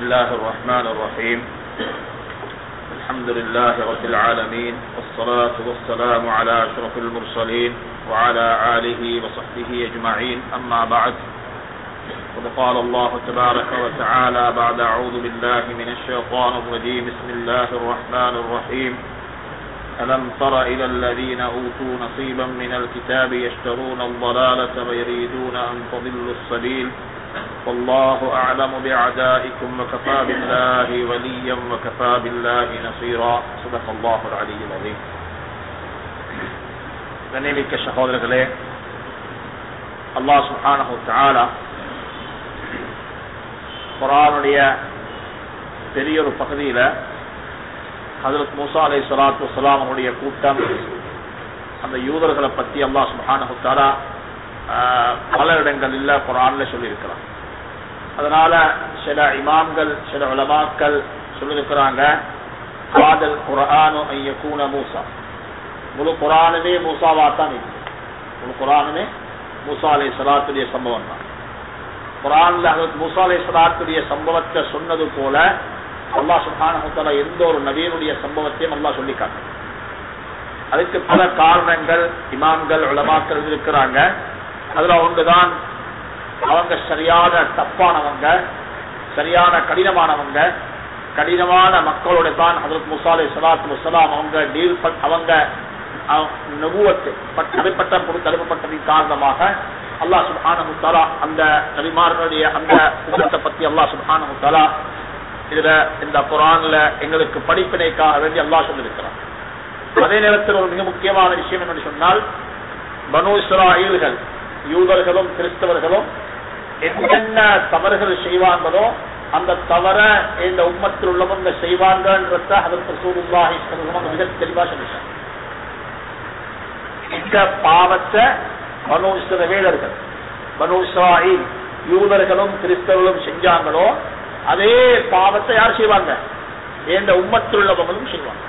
الله الرحمن الرحيم الحمد لله رب العالمين والصلاة والسلام على أشرف المرسلين وعلى آله وصحبه أجمعين أما بعد وقال الله تبارك وتعالى بعد أعوذ بالله من الشيطان الرجيم بسم الله الرحمن الرحيم ألم تر إلى الذين أوتوا نصيبا من الكتاب يشترون الضلالة ويريدون أن تضلوا السبيل والله أعلم بأعدائكم وكفى بالله وليا وكفى بالله نصيرا صدق الله العلي العظيم. கண்ணியமிக்க சகோதரர்களே, அல்லாஹ் சுப்ஹானஹு வ தஆலா குர்ஆனுடைய பெரிய ஒரு பகுதியில் ஹஜ்ரத் மூஸா அலைஹிஸ்ஸலாத்து வஸ்ஸலாம் அவருடைய கூட்டம் அந்த யூதர்களை பற்றி அல்லாஹ் சுப்ஹானஹு வ தஆலா பல இடங்களில் குர்ஆன்ல சொல்லியிருக்கிறார். அதனால சில இமாம்கள் சில உலமாக்கள் சொல்லியிருக்கிறாங்க, காதல் குர்ஆனு அன் யகூன மூஸா, முழு குர்ஆனுமே மூஸாவாத்தான் இருக்கு. முழு குர்ஆனுமே மூஸா அலைஹிஸ்ஸலாத்துடைய சம்பவம் தான். குர்ஆன்ல ஹஜ்ரத் மூஸா அலைஹிஸ்ஸலாத்துடைய சம்பவத்தை சொன்னது போல அல்லாஹ் சுப்ஹானஹு வ தஆலா எந்த ஒரு நபியினுடைய சம்பவத்தையும் அல்லாஹ் சொல்லி காட்டுறார். அதுக்கு பல காரணங்கள் இமாம்கள் உலமாக்கள் இருக்கிறாங்க. அதுல ஒன்றுதான், அவங்க சரியான தப்பானவங்க, சரியான கடினமானவங்க, கடினமான மக்களோட தான் ஹஜ்ரத் மூஸா அலைஹிஸ்ஸலாத்து வஸ்ஸலாம் அவங்க நபுவத்து தடுக்கப்பட்டதின் காரணமாக அல்லாஹ் சுப்ஹானஹு வ தஆலா அந்த நபிமார்களுடைய அந்த உம்மத்தை பத்தி அல்லாஹ் சுப்ஹானஹு வ தஆலா இதுல இந்த குர்ஆன்ல எங்களுக்கு படிப்பினைக்காக வேண்டி அல்லாஹ் சொல்லியிருக்கிறார். அதே நேரத்தில் ஒரு மிக முக்கியமான விஷயம் என்னன்னு சொன்னால், பனூ இஸ்ராயீல்கள் யூதர்களும் கிறிஸ்தவர்களும் என்னென்ன தவறுகள் செய்வாங்களோ அந்த தவற இந்த உம்மத்தில் உள்ளவங்க செய்வாங்கன்றத ஹஜ்ரத் ரசூலுல்லாஹி ஸல்லல்லாஹு அலைஹி வஸல்லம் மிக தெளிவா சொல்லிட்டாங்க. இந்த பாவத்தை பனூ இஸ்ராயீலர்கள் பனூ இஸ்ராயீல் யூதர்களும் கிறிஸ்தவர்களும் செஞ்சாங்களோ அதே பாவத்தை யார் செய்வாங்க? இந்த உம்மத்தில் உள்ளவங்களும் செய்வாங்க.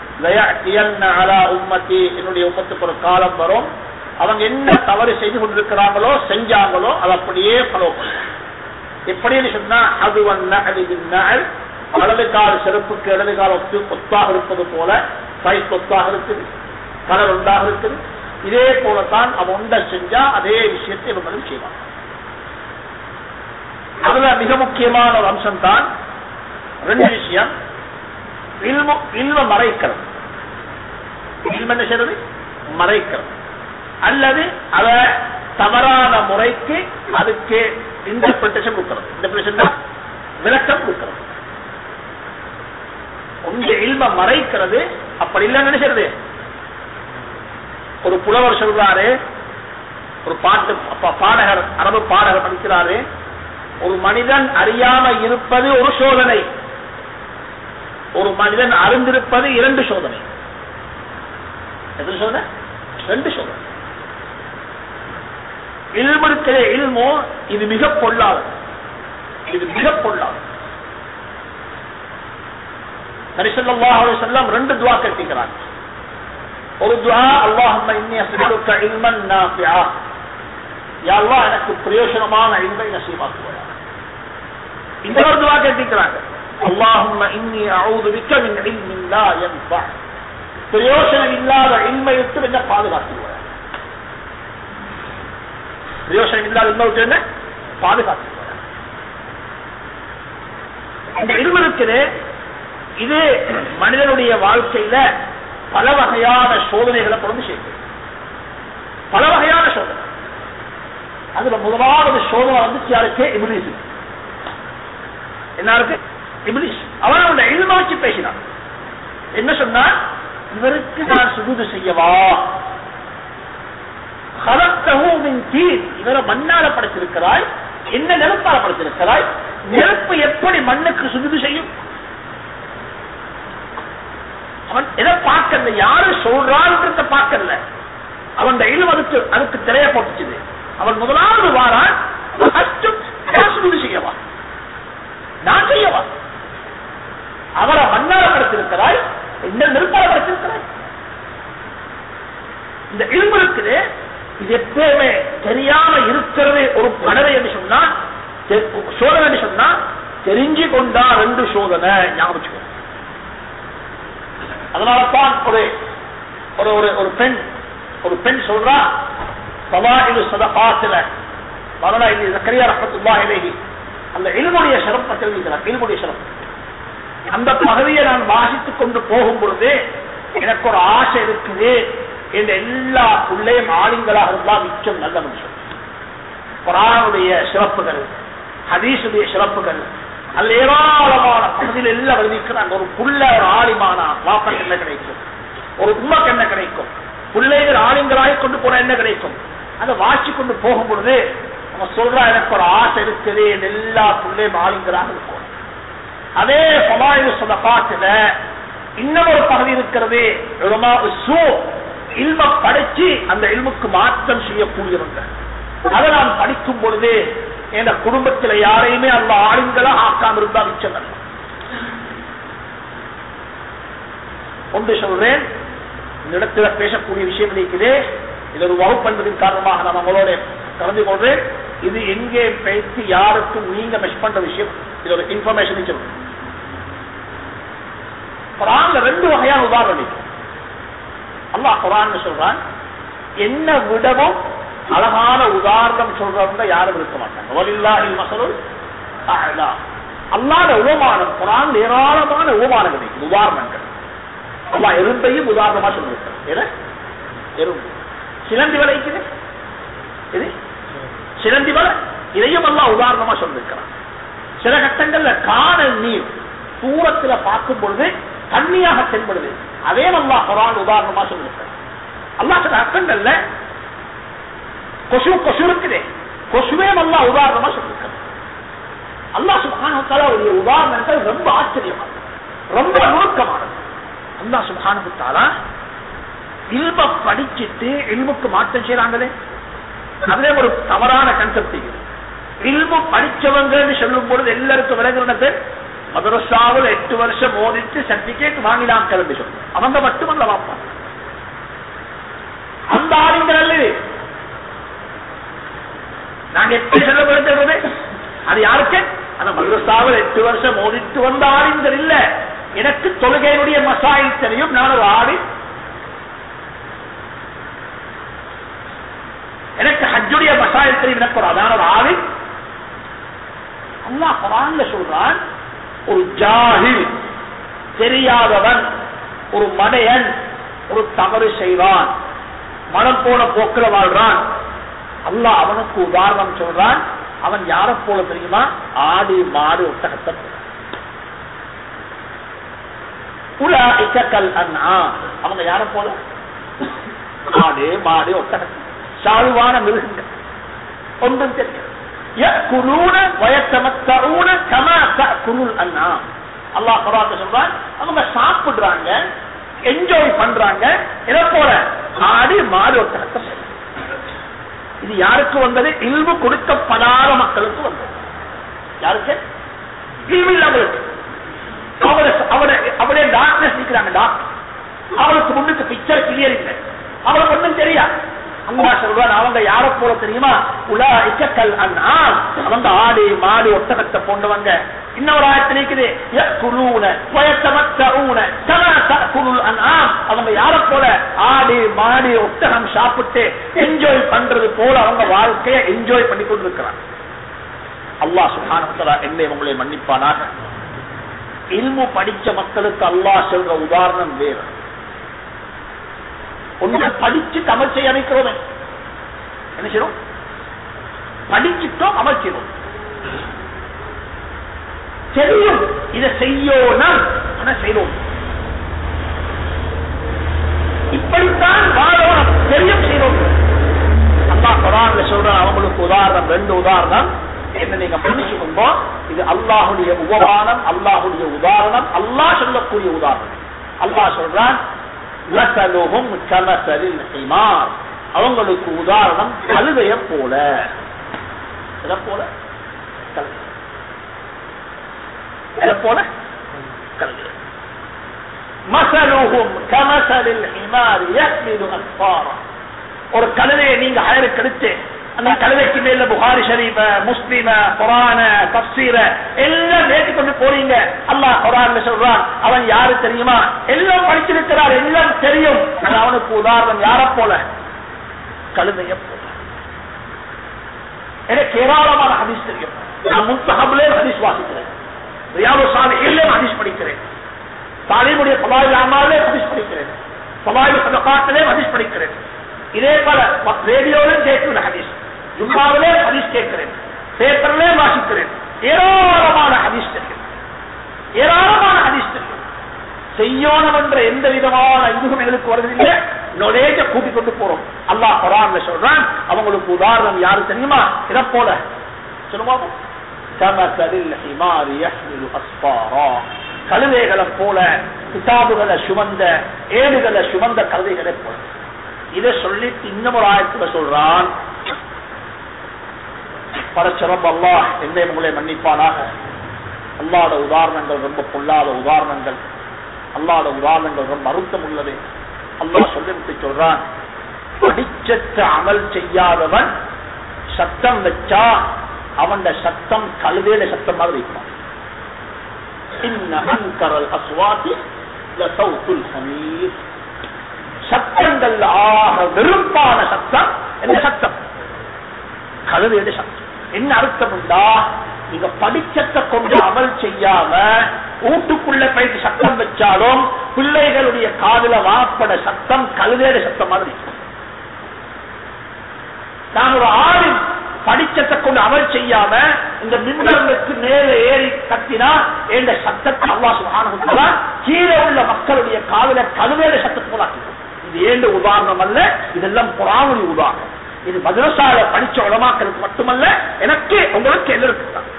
என்னுடைய உம்மத்துக்கு ஒரு காலம் வரும், அவங்க என்ன தவறு செய்து கொண்டிருக்கிறாங்களோ செஞ்சாங்களோ அது அப்படியே ஃபாலோ பண்ணுவாங்க. எப்படின்னு சொன்னா, அது வலது கால செருப்புக்கு இடது கால ஒத்தாக இருப்பது போல சைஸ் ஒத்தாக இருக்குது, கலர் ஒன்றாக இருக்குது. இதே போலத்தான் அவன் ஒன்றை செஞ்சா அதே விஷயத்தை இவங்களும் செய்வாங்க. அதுல மிக முக்கியமான ஒரு அம்சம் தான் ரெண்டு விஷயம். இல்ம மறைக்கிறது, இல்ம என்ன செய்யறது? மறைக்கிறது. அல்லது அத தவறான முறைக்கு அதுக்கு இன்டர்பிரேஷன் கொடுக்கிறது. இன்டர்பிரேஷன் விளக்கம் கொடுக்கிறது. உங்க இல்ம மறைக்கிறது. அப்படி இல்லைன்னு நினைக்கிறது. ஒரு புலவர் சொல்றாரு, ஒரு பாடகர், அரபு பாடகர் படிக்கிறாரு, ஒரு மனிதன் அறியாம இருப்பது ஒரு சோதனை, ஒரு மனிதன் அறிந்திருப்பது இரண்டு சோதனை. எத்தனை சோதனை? ரெண்டு சோதனை. இல்மு இருக்கிற இல்மோ இது மிக பொல்லாதது, இது மிக பொல்லாதது. நபி ஸல்லல்லாஹு அலைஹி வஸல்லம் ரெண்டு துஆ கேட்கிறாங்க. ஒரு துஆ, அல்லாஹும்ம இன்னி அஸ்அலுக இல்மன் நாஃபிஆ, யா அல்லாஹ் எனக்கு பிரயோஜனமான இல்மை நசீபாக்குவாயா. இந்த ஒரு துஆ கேட்கிறாங்க, அல்லாஹும்ம இன்னி அஊது பிக மின் இல்மின் லா யன்ஃபஅ, பிரயோஜனம் இல்லாத இல்மை விட்டு என்ன பாதுகாத்துவாயா. பிரயோஜனம் இல்லாத இல்மை விட்டு என்ன பாதுகாத்துவாயா. இந்த இல்மு இருக்குது, இது மனிதனுடைய வாழ்க்கையில பல வகையான சோதனைகளை கொண்டு செய்யுது. பல வகையான சோதனை. அதுல முதலாவது சோதனை வந்து யாருக்கு? இப்லீஸ். என்ன இருக்கு? இப்லீஸ். அவன் அவன் இல்மாச்சு பேசினான். என்ன சொன்னா, இவருக்கு நான் சுஜூது செய்யவா? ஹலக்தஹு மின் தீன், இவரை மண்ணால படைத்திருக்கிறாய், என்ன நெருப்பால படைத்திருக்கிறாய், நெருப்பு எப்படி மண்ணுக்கு சுஜூது செய்யும்? அவன் எதை பார்க்கல, யாரு சொல்றான்றத பார்க்கல. அவன் இல்மு அதுக்கு திரைய போட்டுச்சு. அவன் முதலாவது வாரான், செய்யவா? நான் செய்யவா? அவரை மண்ணால படைத்திருக்கிறாய், என்ன நெருப்பால படைத்திருக்கிறாய். இந்த இல்மு இருக்குது, இது எப்பவுமே தெரியாம இருக்கிறது ஒரு படவை என்று சொன்னா, சோதனை சொன்னா தெரிஞ்சு கொண்டா 2 சோதனை ஞாபகம். அதனாலதான் ஒரு பெண் சொல்றா ஃபவாயிலு ஸதகாத்துல மௌலானா இப்னு ஸக்கரியா ரஹ்மத்துல்லாஹி அலைஹி அந்த இல்முடைய ஷரஃபை தெரிவிக்கிறார். இல்முடைய ஷரஃப் அந்த பகுதியை நான் வாசித்துக் கொண்டு போகும் பொழுது எனக்கு ஒரு ஆசை இருக்குது, இந்த எல்லா பிள்ளையும் ஆளுங்களாக இருந்தால் மிச்சம் நல்ல மனுஷன். குர்ஆனுடைய சிறப்புகள், ஹதீஸுடைய சிறப்புகள், அல்ல ஏராளமான பகுதியில் எல்லாம் வருவிக்கிறாங்க. ஒரு புள்ள ஒரு ஆலிமானா வாப்பக்கு என்ன கிடைக்கும், ஒரு உம்மக்கு என்ன கிடைக்கும், பிள்ளைகள் ஆளுங்களாக கொண்டு போன என்ன கிடைக்கும், அதை வாசி கொண்டு போகும் பொழுது நம்ம சொல்றா எனக்கு ஒரு ஆசை இருக்குது, எல்லா பிள்ளையும் ஆளுங்களாக இருக்கும். அதே ஃபவாயிலு ஸதகாத்துல இன்னொரு பகுதி இருக்கிறது, இல்ம படிச்சு அந்த இல்முக்கு மாற்றம் செய்யக்கூடியவங்க. அதை நான் படிக்கும் பொழுது என் குடும்பத்தில் யாரையுமே அல்ல ஆளுங்களா ஆக்காம இருந்தா மிச்சம். ஒன்று சொல்றேன், இந்த இடத்துல பேசக்கூடிய விஷயம் இருக்குது, இது ஒரு வகுப்பு என்பதன் காரணமாக நான் உங்களோட கலந்து கொள்றேன். இது எங்கே பேசி யாருக்கும் நீங்க மெஷ் பண்ற விஷயம், இது ஒரு இன்ஃபர்மேஷன் சொல்றேன். குர்ஆன்ல 2 வகையான உதாரணம். அல்லாஹ் குர்ஆன்ல சொல்றான், என்ன விடவும் அழகான உதாரணம் சொல்றவங்க யாரும் இருக்க மாட்டாங்க. வலில்லாஹில் மஸலுல் அஅலா. அல்லாஹ்வுடைய உபமானம் குர்ஆன்ல ஏராளமான உபமானங்கள் இருக்கு, உதாரணங்கள். அல்லாஹ் எறும்பையும் உதாரணமா சொல்லியிருக்கிறார். ஏன்னா எறும்பு சிலந்தி வலைக்குது, இது சிலந்தி வலை, இதையும் அல்லாஹ் உதாரணமா சொல்லியிருக்கிறார். சில கட்டங்கள்ல காணல் நீர் தூரத்துல பார்க்கும் பொழுது தண்ணியாக தென்படுது, அதே அல்லாஹ் குர்ஆன் உதாரணமா சொல்லியிருக்கிறார். அல்லாஹ் சில அர்த்தங்கள்ல கொசு இருக்குதே, கொசுவே அல்லாஹ் உதாரணமா சொல்லியிருக்கிறார். அல்லாஹ் சுப்ஹானஹு வ தஆலா உடைய உதாரணங்கள் ரொம்ப ஆச்சரியமானது, ரொம்ப நுணுக்கமானது. அல்லாஹ் சுப்ஹானஹு வ தஆலா இல்ம படிச்சிட்டு இல்முக்கு மாற்றம் செய்யறாங்களே, அதுல ஒரு தவறான கன்செப்ட். இல்மு படிச்சவங்கன்னு சொல்லும் பொழுது எல்லாருக்கும் விளங்குறது மதரசாவில் 8 வருஷம் ஓதிட்டு சர்டிபிகேட் வாங்கினான் கிளம்பி சொல்ற அவங்க மட்டுமல்ல வாப்பா, அந்த ஆளுங்கள் அல்ல. நாங்க எப்படி சொல்லப்படுகிறது, அது யாருக்கு? அந்த மதரசாவில் 8 வருஷம் ஓதிட்டு வந்த ஆளுங்கள் இல்ல. எனக்கு தொழுகையுடைய மசாயில் தெரியும், நான் ஒரு ஆளு. எனக்கு ஹஜ்ஜுடைய மசாயில் தெரியும், எனக்கு ஒரு அதான ஒரு ஆளு. அல்லாஹ் குர்ஆன்ல சொல்றான், ஒரு ஜாஹில் தெரியாதவன், ஒரு மடையன் ஒரு தவறு செய்வான், மனம் போன போக்கில் வாழ்றான். அல்லாஹ் அவனுக்கு உதாரணம் சொல்றான், அவன் யாரை போல தெரியுமா? ஆடு மாடு ஒட்டகத்தை போல. உலாஇக கல் அன்ஆம், அவங்க யாரை போல? ஆடு மாடு ஒட்டகத்தை, சால்வான மிருகங்கள், ஒன்றும் தெரியும். அல்லாஹ் குர்ஆன்ல சொல்றான், அவங்க சாப்பிடுறாங்க, என்ஜாய் பண்றாங்க, இத போல ஆடு மாடு ஒட்டகத்தை. இது யாருக்கு வந்தது? இல்மு கொடுக்கப்படாத மக்களுக்கு வந்தது. யாருக்கு? இல்மு இல்லாதவர்களுக்கு. அவருடைய டாக்டர்ஸ் நிற்கிறாங்க, டாக்டர் அவளுக்கு முன்னுக்கு பிக்சர் கிளியர் இல்லை, அவளுக்கு ஒன்றும் தெரியாது. அல்லாஹ் சொல்றான், அவங்க யாரை போல தெரியுமா? உலாஇக கல் அன்ஆம், அவங்க ஆடு மாடு ஒட்டகத்தை போன்றவங்க. இன்னொரு ஆயத்தில் இருக்குது, யக்குலூன வயத்தமத்தஊன கமா தஅகுலுல் அன்ஆம், அவங்க யாரை போல? ஆடு மாடு ஒட்டகம் சாப்பிட்டு என்ஜாய் பண்றது போல அவங்க வாழ்க்கையை என்ஜாய் பண்ணி கொண்டிருக்கிறாங்க. அல்லாஹ் சுப்ஹானஹு வ தஆலா என்னை உங்களை மன்னிப்பானாக. இல்மு படிச்ச மக்களுக்கு அல்லாஹ் சொல்ற உதாரணம் வேறு. ஒன்று படிச்சு அமல் செய்ய அமைக்கிறோம், என்ன செய்யணும்? படிச்சுட்டோம், அமல் செய்யணும். தெரியும் இதை செய்யணும், ஆனா செய்யணும். இப்படித்தான் வாழணும், தெரியும் செய்யணும். அல்லாஹ் குர்ஆன்ல சொல்ற அவங்களுக்கு உதாரணம் 2 உதாரணம் என்ன நீங்க மன்னிச்சுக்கோங்க. இது அல்லாஹுடைய உபமானம், அல்லாஹுடைய உதாரணம், அல்லாஹ் சொல்லக்கூடிய உதாரணம். அல்லாஹ் சொல்றான், லஸலுஹும் கமஸலில் ஹிமார், அவங்களுக்கு உதாரணம் கழுதைய போல. எதை போல? எதை போல? கழுதை. மஸலுஹும் கமஸலில் ஹிமார் யஹ்மிலு அஸ்ஃபாரா, ஒரு கழுதையை நீங்க ஹயருக்கு எடுத்து அந்த கழுதைக்கு மேல புகாரி ஷரீஃப, முஸ்லிம, குர்ஆன, தஃப்சீர எல்லாம் ஏற்றிக்கொண்டு போறீங்க. அல்லாஹ் குர்ஆன்ல சொல்றான், அவன் யாரு தெரியுமா? எல்லாம் படிச்சிருக்கிறார், எல்லாம் தெரியும். அவனுக்கு உதாரணம் யார போல? கழுதைய போல. எனக்கு ஏராளமான ஹதீஸ் தெரியும். நான் முன்தஹப்லே ஹதீஸ் வாசிக்கிறேன், ரியாதுஸ் ஸாலிஹீன்ல ஹதீஸ் படிக்கிறேன், தாலீமுடைய ஃபலாயில் அமால்லே ஹதீஸ் படிக்கிறேன், ஃபலாயில் ஸதகாத்திலே ஹதீஸ் படிக்கிறேன். இதே போல ரேடியோவிலும் கேட்கிற ஹதீஸ், ஜும்மாவிலே ஹதீஸ் கேட்கிறேன், பேப்பர்லே வாசிக்கிறேன். ஏராளமான ஹதீஸ் தெரியும், ஏராளமான ஹதீஸ் தெரியும். செய்யணும் என்ற எந்த விதமான இதுவும் எங்களுக்கு வருவதில்லை. நொலேஜ கூட்டிக் கொண்டு போறோம். அல்லாஹ் குர்ஆன்ல சொல்றான், அவங்களுக்கு உதாரணம் யாரு தெரியுமா? இத போல சொல்லுவாங்க, கமஸலில் ஹிமாரி யஹ்மிலு அஸ்ஃபாரா, கழுதைகளை போல, கிதாபுகளை சுமந்த, ஏடுகளை சுமந்த கழுதைகளை போல. இதை சொல்லிட்டு இன்னும் ஒரு ஆயத்துல சொல்றான், பரச்சரப் அல்லாஹ் என்னை உங்களை மன்னிப்பானாக. அல்லாஹ்வோட உதாரணங்கள் ரொம்ப பொல்லாத உதாரணங்கள், அல்லாஹ்வோட உதாரணங்கள் ரொம்ப அருத்தம் உள்ளது. அல்லாஹ் சொல்லிட்டு சொல்றான், படிச்சற்ற அமல் செய்யாதவன் சத்தம் வச்சா அவன் சத்தம் கழுதையில சத்தம் மாதிரி இருக்கும். இன்ன அன்கரல் அஸ்வாதி லஸௌத்துல் ஹமீர், சத்தங்கள் ஆக வெறுப்பான சத்தம் என்ன சத்தம்? கழுதையில சத்தம். என்ன அர்த்தம் உண்டா? நீங்க படிச்சத்தை கொண்டு அமல் செய்யாம வீட்டுக்குள்ள போயிட்டு சத்தம் வச்சாலும் பிள்ளைகளுடைய காதுல வாப்பட சத்தம் கழுதையில சத்தம் மாதிரி. நான் ஒரு ஆறு படிச்சத்தை கொண்டு அமல் செய்யாம இந்த மின்பர்களுக்கு மேல ஏறி கத்தினா என்ற சத்தத்தை அல்லாஹ் சுப்ஹானஹு வ தஆலா கீழே உள்ள மக்களுடைய காதுல கழுதையில சத்தத்தை போலாக்கி. இது ஏண்ட உதாரணம் அல்ல, இதெல்லாம் குர்ஆனுடைய உதாரணம். இது மதரசால படிச்ச உலமாக்களுக்கு மட்டுமல்ல, எனக்கு உங்களுக்கு எல்லாருக்கும் தான்.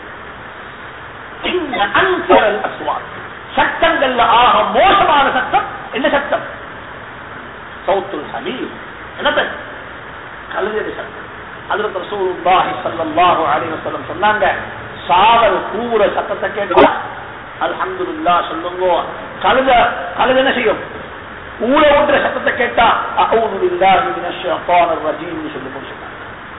சத்தங்கள்ல ஆக மோசமான சத்தம் என்ன சத்தம்? சௌத்துல் ஹமீர், என்னது? கழுதைய சத்தம். ஹஜ்ரத் ரசூலுல்லாஹி ஸல்லல்லாஹு அலைஹி வஸல்லம் சொன்னாங்க, சாவல் கூவுற சத்தத்தை கேட்டா அல்ஹம்துலில்லாஹ் சொல்லுங்க. கழுதை என்ன செய்யும்? ஊழ ஒன்ற சத்தத்தை கேட்டா அஊது பில்லாஹி மினஷ் ஷைத்தானிர் ரஜீம் சொல்லி முடிச்சாங்க.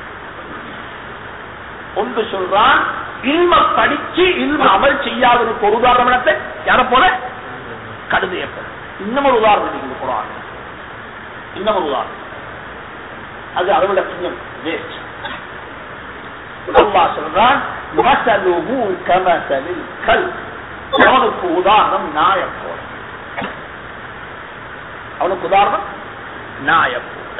ஒன்று சொல்றான், இல்ம படிச்சு இல்ம அமல் செய்யாததுக்கு ஒரு உதாரணத்தை யார போல? கழுதைய போல. இன்னும் ஒரு உதாரணம் நீங்க குர்ஆன், இன்னும் ஒரு உதாரணம், அது அளவுல கொஞ்சம் வேஸ்ட். அல்லாஹ் சொல்றான், மஸலுஹு கமஸலில் கல்ப், அவனுக்கு உதாரணம் நாயை போல. அவனுக்கு உதாரணம் நாயை போல.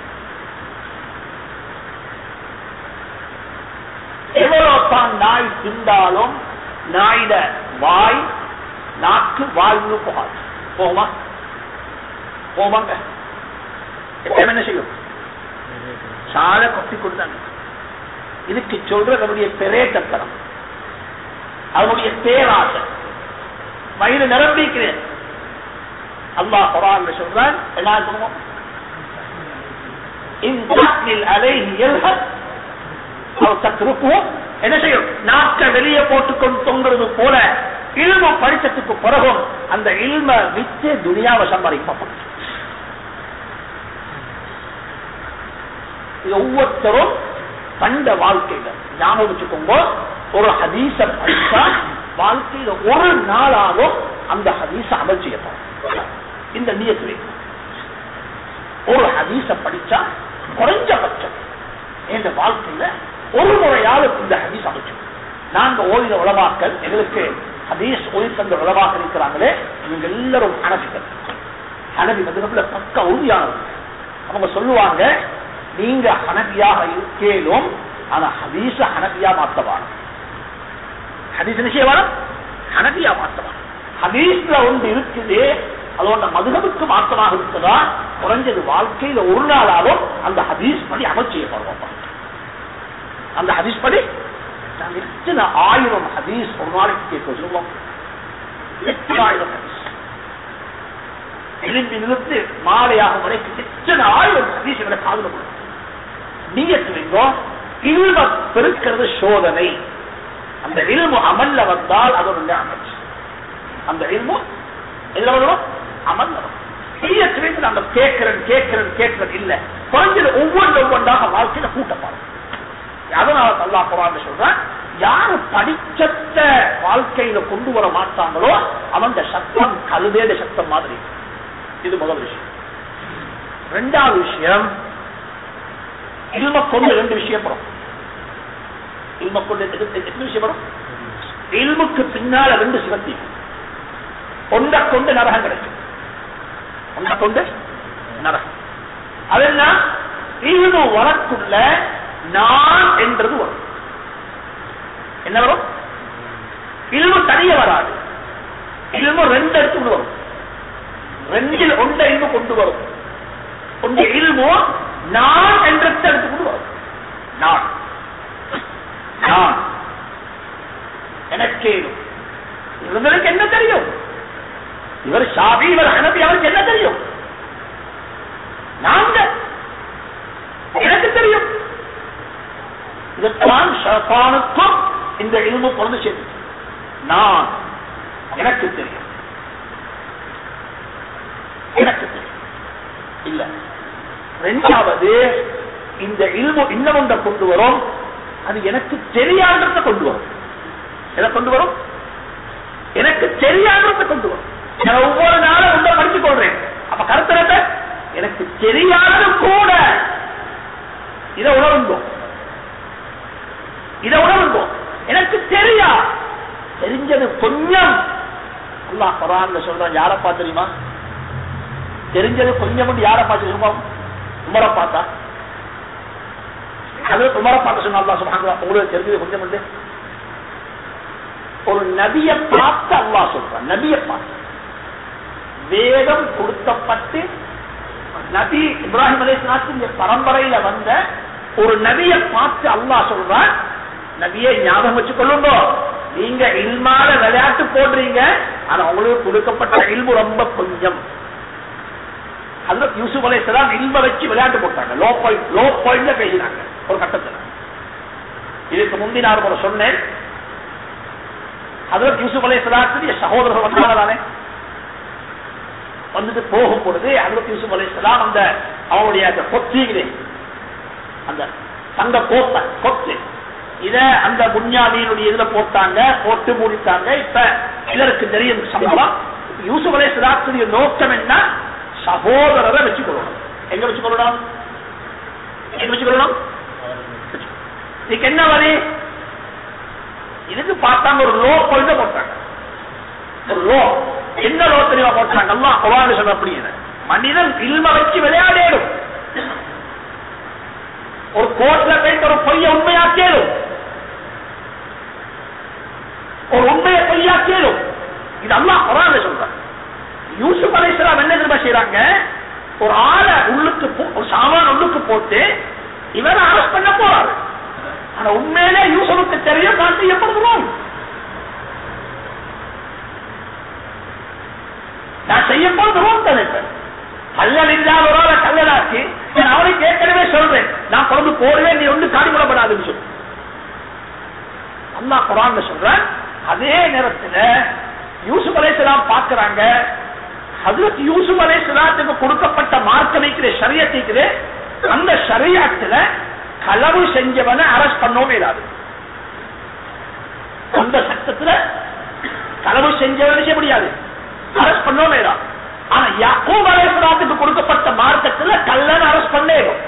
எவ்வளவு தான் நாய் திண்டாலும் நாயிட வாய் நாக்கு வாழ்வு போகாது. போகுமா? போவாங்க. என்ன செய்யும்? சாலை கொத்தி கொடுத்தாங்க. இதுக்கு சொல்றது அவருடைய பெரேட்டத்தனம், அவருடைய பேராசை. வயிறு நிரம்பிக்கிறேன். அல்லாஹ் குர்ஆன்ல சொல்றான், என்ன சொல்லுவோம்? என்ன செய்யும்? நாக்க வெளியே போட்டுக்கொண்டு தொங்குறது போல இல்ம படிச்சதுக்கு பிறகும் அந்த இல்ம வித்து துனியாவை சம்பாதிப்போம். ஒவ்வொருத்தரும் கண்ட வாழ்க்கையில ஞாபகம் வச்சுக்கோங்க, ஒரு ஹதீஸ படிச்சா வாழ்க்கையில ஒரு நாளாலும் அந்த ஹதீஸ அமல் செய்யப்படும். இந்த நியத்து ஒரு ஹதீஸ படிச்சா குறைஞ்சபட்சம் என்ற வாழ்க்கையில ஒரு முறையாவது இந்த ஹதீஸ் அமைச்சு. நாங்க ஓய்ந்த உலமாக்கள், எங்களுக்கு ஹதீஸ் ஓய்வு தந்த உலமாக்கள் இருக்கிறாங்களே, இவங்க எல்லாரும் ஹனபிகள். ஹனபி மதுஹப்ல பக்க உறுதியானவங்க. அவங்க சொல்லுவாங்க, நீங்க ஹனபியாக இருக்கேனும் ஆனா ஹதீஸ ஹனபியா மாத்தவான. ஹதீஸ் நிச்சயமான ஹனபியா மாத்தவான. ஹதீஸ்ல ஒன்று இருக்குது, அதோட மதுஹபுக்கு மாற்றமாக இருக்குதா, குறைஞ்சது வாழ்க்கையில ஒரு நாளாலும் அந்த ஹதீஸ் படி அமல் செய்யப்படுவோம். அந்த ஹதீஸ் படி நாங்க எத்தனை ஆயிரம் ஹதீஸ் ஒரு நாளைக்கு கேட்க சொல்லுவோம். எத்தனை ஆயிரம் ஹதீஸ் எழுப்பி நிறுத்து மாலையாக வரைக்கும் எத்தனை ஆயிரம் ஹதீஸ் எங்களை காதுல கொடுக்கும். நீயத்து வைங்கோ, இல்ம பெருக்கிறது சோதனை. அந்த இல்மு அமல்ல வந்தால் அது ஒரு நிஅமத். அந்த இல்மு எதுல வரும்? அமல்ல வரும். நீயத்து வைத்து நாங்க கேட்கிறேன் இல்ல, குறைஞ்சது ஒவ்வொன்றாக வாழ்க்கையில கூட்டப்பாடு. அதனால அல்லாஹ் குர்ஆன்ல சொல்றான், யாரு படிச்சத்த வாழ்க்கையில கொண்டு வர மாட்டாங்களோ அவன் சத்தம் கழுதேட சத்தம் மாதிரி. இது முதல் விஷயம். ரெண்டாவது விஷயம், இல்ம கொண்டு ரெண்டு விஷயம் வரும். இல்ம கொண்டு எத்தனை விஷயம் வரும்? இல்முக்கு பின்னால ரெண்டு சிவத்தி. ஒன்றை கொண்டு நரகம் கிடைக்கும், ஒன்றை கொண்டு நரகம். அதெல்லாம் இல்மு வரக்குள்ள நான் என்றது வரும். என்ன வரும்? இல்மு தனிய வராது. இல்மு ரெண்டு எடுத்து வரும். ரெண்டில் ஒன்றை இல்மு கொண்டு வரும். ஒன்று இல்மு நான் என்ற எடுத்துக்கொண்டு வரும். நான் நான் எனக்கு இவங்களுக்கு என்ன தெரியும்? இவர் ஷாஃபி, இவர் ஹனபி, அவருக்கு என்ன தெரியும்? நாங்க எனக்கு தெரியும். இதற்கான ஷைத்தானுக்கும் இந்த இல்மு பொருள் செய்து நான் எனக்கு தெரியும், எனக்கு தெரியும் இல்ல. ரெண்டாவது, இந்த இல்மு இன்னும் ஒன்றை கொண்டு வரும், அது எனக்கு தெரியாததை கொண்டு வரும். எதை கொண்டு வரும்? எனக்கு தெரியாததை கொண்டு வரும். நான் ஒவ்வொரு நாளும் ஒன்றை படித்துக் கொள்றேன். அப்ப கருத்து எனக்கு தெரியாதது கூட இதை உணர்ந்தோம், இதை உணர்ந்தோம். எனக்கு தெரியா, தெரிஞ்சது கொஞ்சம். அல்லாஹ் குர்ஆன்ல சொல்றான், யாரை பார்த்து தெரியுமா? தெரிஞ்சது கொஞ்சம். யாரை பார்த்து தெரியுமா? உமரை பார்த்தா. அது உமரை பார்த்து சொன்ன அல்லாஹ் சுப்ஹானஹு வ தஆலா உங்களுக்கு தெரிஞ்சது கொஞ்சம் உண்டு. ஒரு நபியை பார்த்து அல்லாஹ் சொல்றான், நபியை பார்த்து வேதம் கொடுக்கப்பட்டு நபி இப்ராஹிம் அலைஹிஸ்ஸலாத்தின் பரம்பரையில வந்த ஒரு நபியை பார்த்து அல்லாஹ் சொல்றான், நபியை ஞாபகம் வச்சு கொள்ளுங்க, நீங்க இல்மால விளையாட்டு போடுறீங்க, ஆனா உங்களுக்கு கொடுக்கப்பட்ட இல்மு ரொம்ப கொஞ்சம். ஹஜ்ரத் யூசுப் அலைஹிஸ்ஸலாம் இல்ம வச்சு விளையாட்டு போட்டாங்க, லோ பாயிண்ட்ல பேசினாங்க ஒரு கட்டத்தில். இதுக்கு முந்தி நான் ஒரு சொன்னேன், ஹஜ்ரத் யூசுப் அலைஹிஸ்ஸலாத்துடைய சகோதரர்கள் வந்தாங்கதானே, வந்துட்டு போகும் பொழுது ஹஜ்ரத் யூசுப் அலைஹிஸ்ஸலாம் அந்த அவருடைய அந்த கொத்திகளே, அந்த தங்க கொத்து இத அந்த புன்யாமீனுடைய இதுல போட்டாங்க, போட்டு மூடிட்டாங்க. இப்ப இதற்கு தெரியும் சம்பவம். யூசுப் அலைஹிஸ்ஸலாத்துடைய நோக்கம் என்ன? சகோதரரை வச்சுக்கொள்ளணும். எங்க வச்சுக்கொள்ளணும்? எங்க வச்சுக்கொள்ளணும்? இதுக்கு என்ன வழி? இதுக்கு பார்த்தாங்க, ஒரு லோ பாயிண்ட் போட்டாங்க. ஒரு லோ, என்ன லோ தெளிவா போட்டாங்க? அல்லாஹ் குர்ஆன்ல சொல்ற அப்படி மனிதன் இல்ம வச்சு விளையாடேடும். ஒரு கோர்ட்ல போயிட்டு ஒரு பொய்ய உண்மையாக்கேடும், ஒரு உண்மையை பொய்யாக்கேடும். இது அல்லாஹ் குர்ஆன்ல சொல்றான். யூசுப் அலைஹிஸ்ஸலாம் என்ன தெரியுமா செய்றாங்க? ஒரு ஆளை உள்ளுக்கு, ஒரு சாமான் உள்ளுக்கு போட்டு இவரை அரெஸ்ட் பண்ண போறாரு. ஆனா உண்மையிலே யூசுஃபுக்கு தெரியும் தான் செய்யப்படுகிறோம். நான் செய்யப்படுகிறோம் தலைவர் கல்லல் இல்லாத ஒரு ஆளை கல்லலாக்கி நான் அவனுக்கு ஏற்கனவே சொல்றேன், நான் தொடர்ந்து போடுவேன், நீ ஒன்று காடிக்கூடப்படாதுன்னு சொல்லு. அல்லாஹ் குர்ஆன்ல சொல்றேன். அதே நேரத்தில் யூசுப் அலைஹிஸ்ஸலாம் பார்க்கிறாங்க, ஹஜ்ரத் யூசுப் அலைஹிஸ்ஸலாத்துக்கு கொடுக்கப்பட்ட மார்க்கம் வைக்கிற ஷரியத் இருக்குது, அந்த ஷரியத்துல களவு செஞ்சவனை அரெஸ்ட் பண்ணவும் இல்லாது. அந்த சட்டத்துல களவு செஞ்சவனை செய்ய முடியாது, அரெஸ்ட் பண்ணவும் இல்லாது. ஆனா யாக்கூப் அலைஹிஸ்ஸலாத்துக்கு கொடுக்கப்பட்ட மார்க்கத்துல கல்லனை அரெஸ்ட் பண்ணேடும்.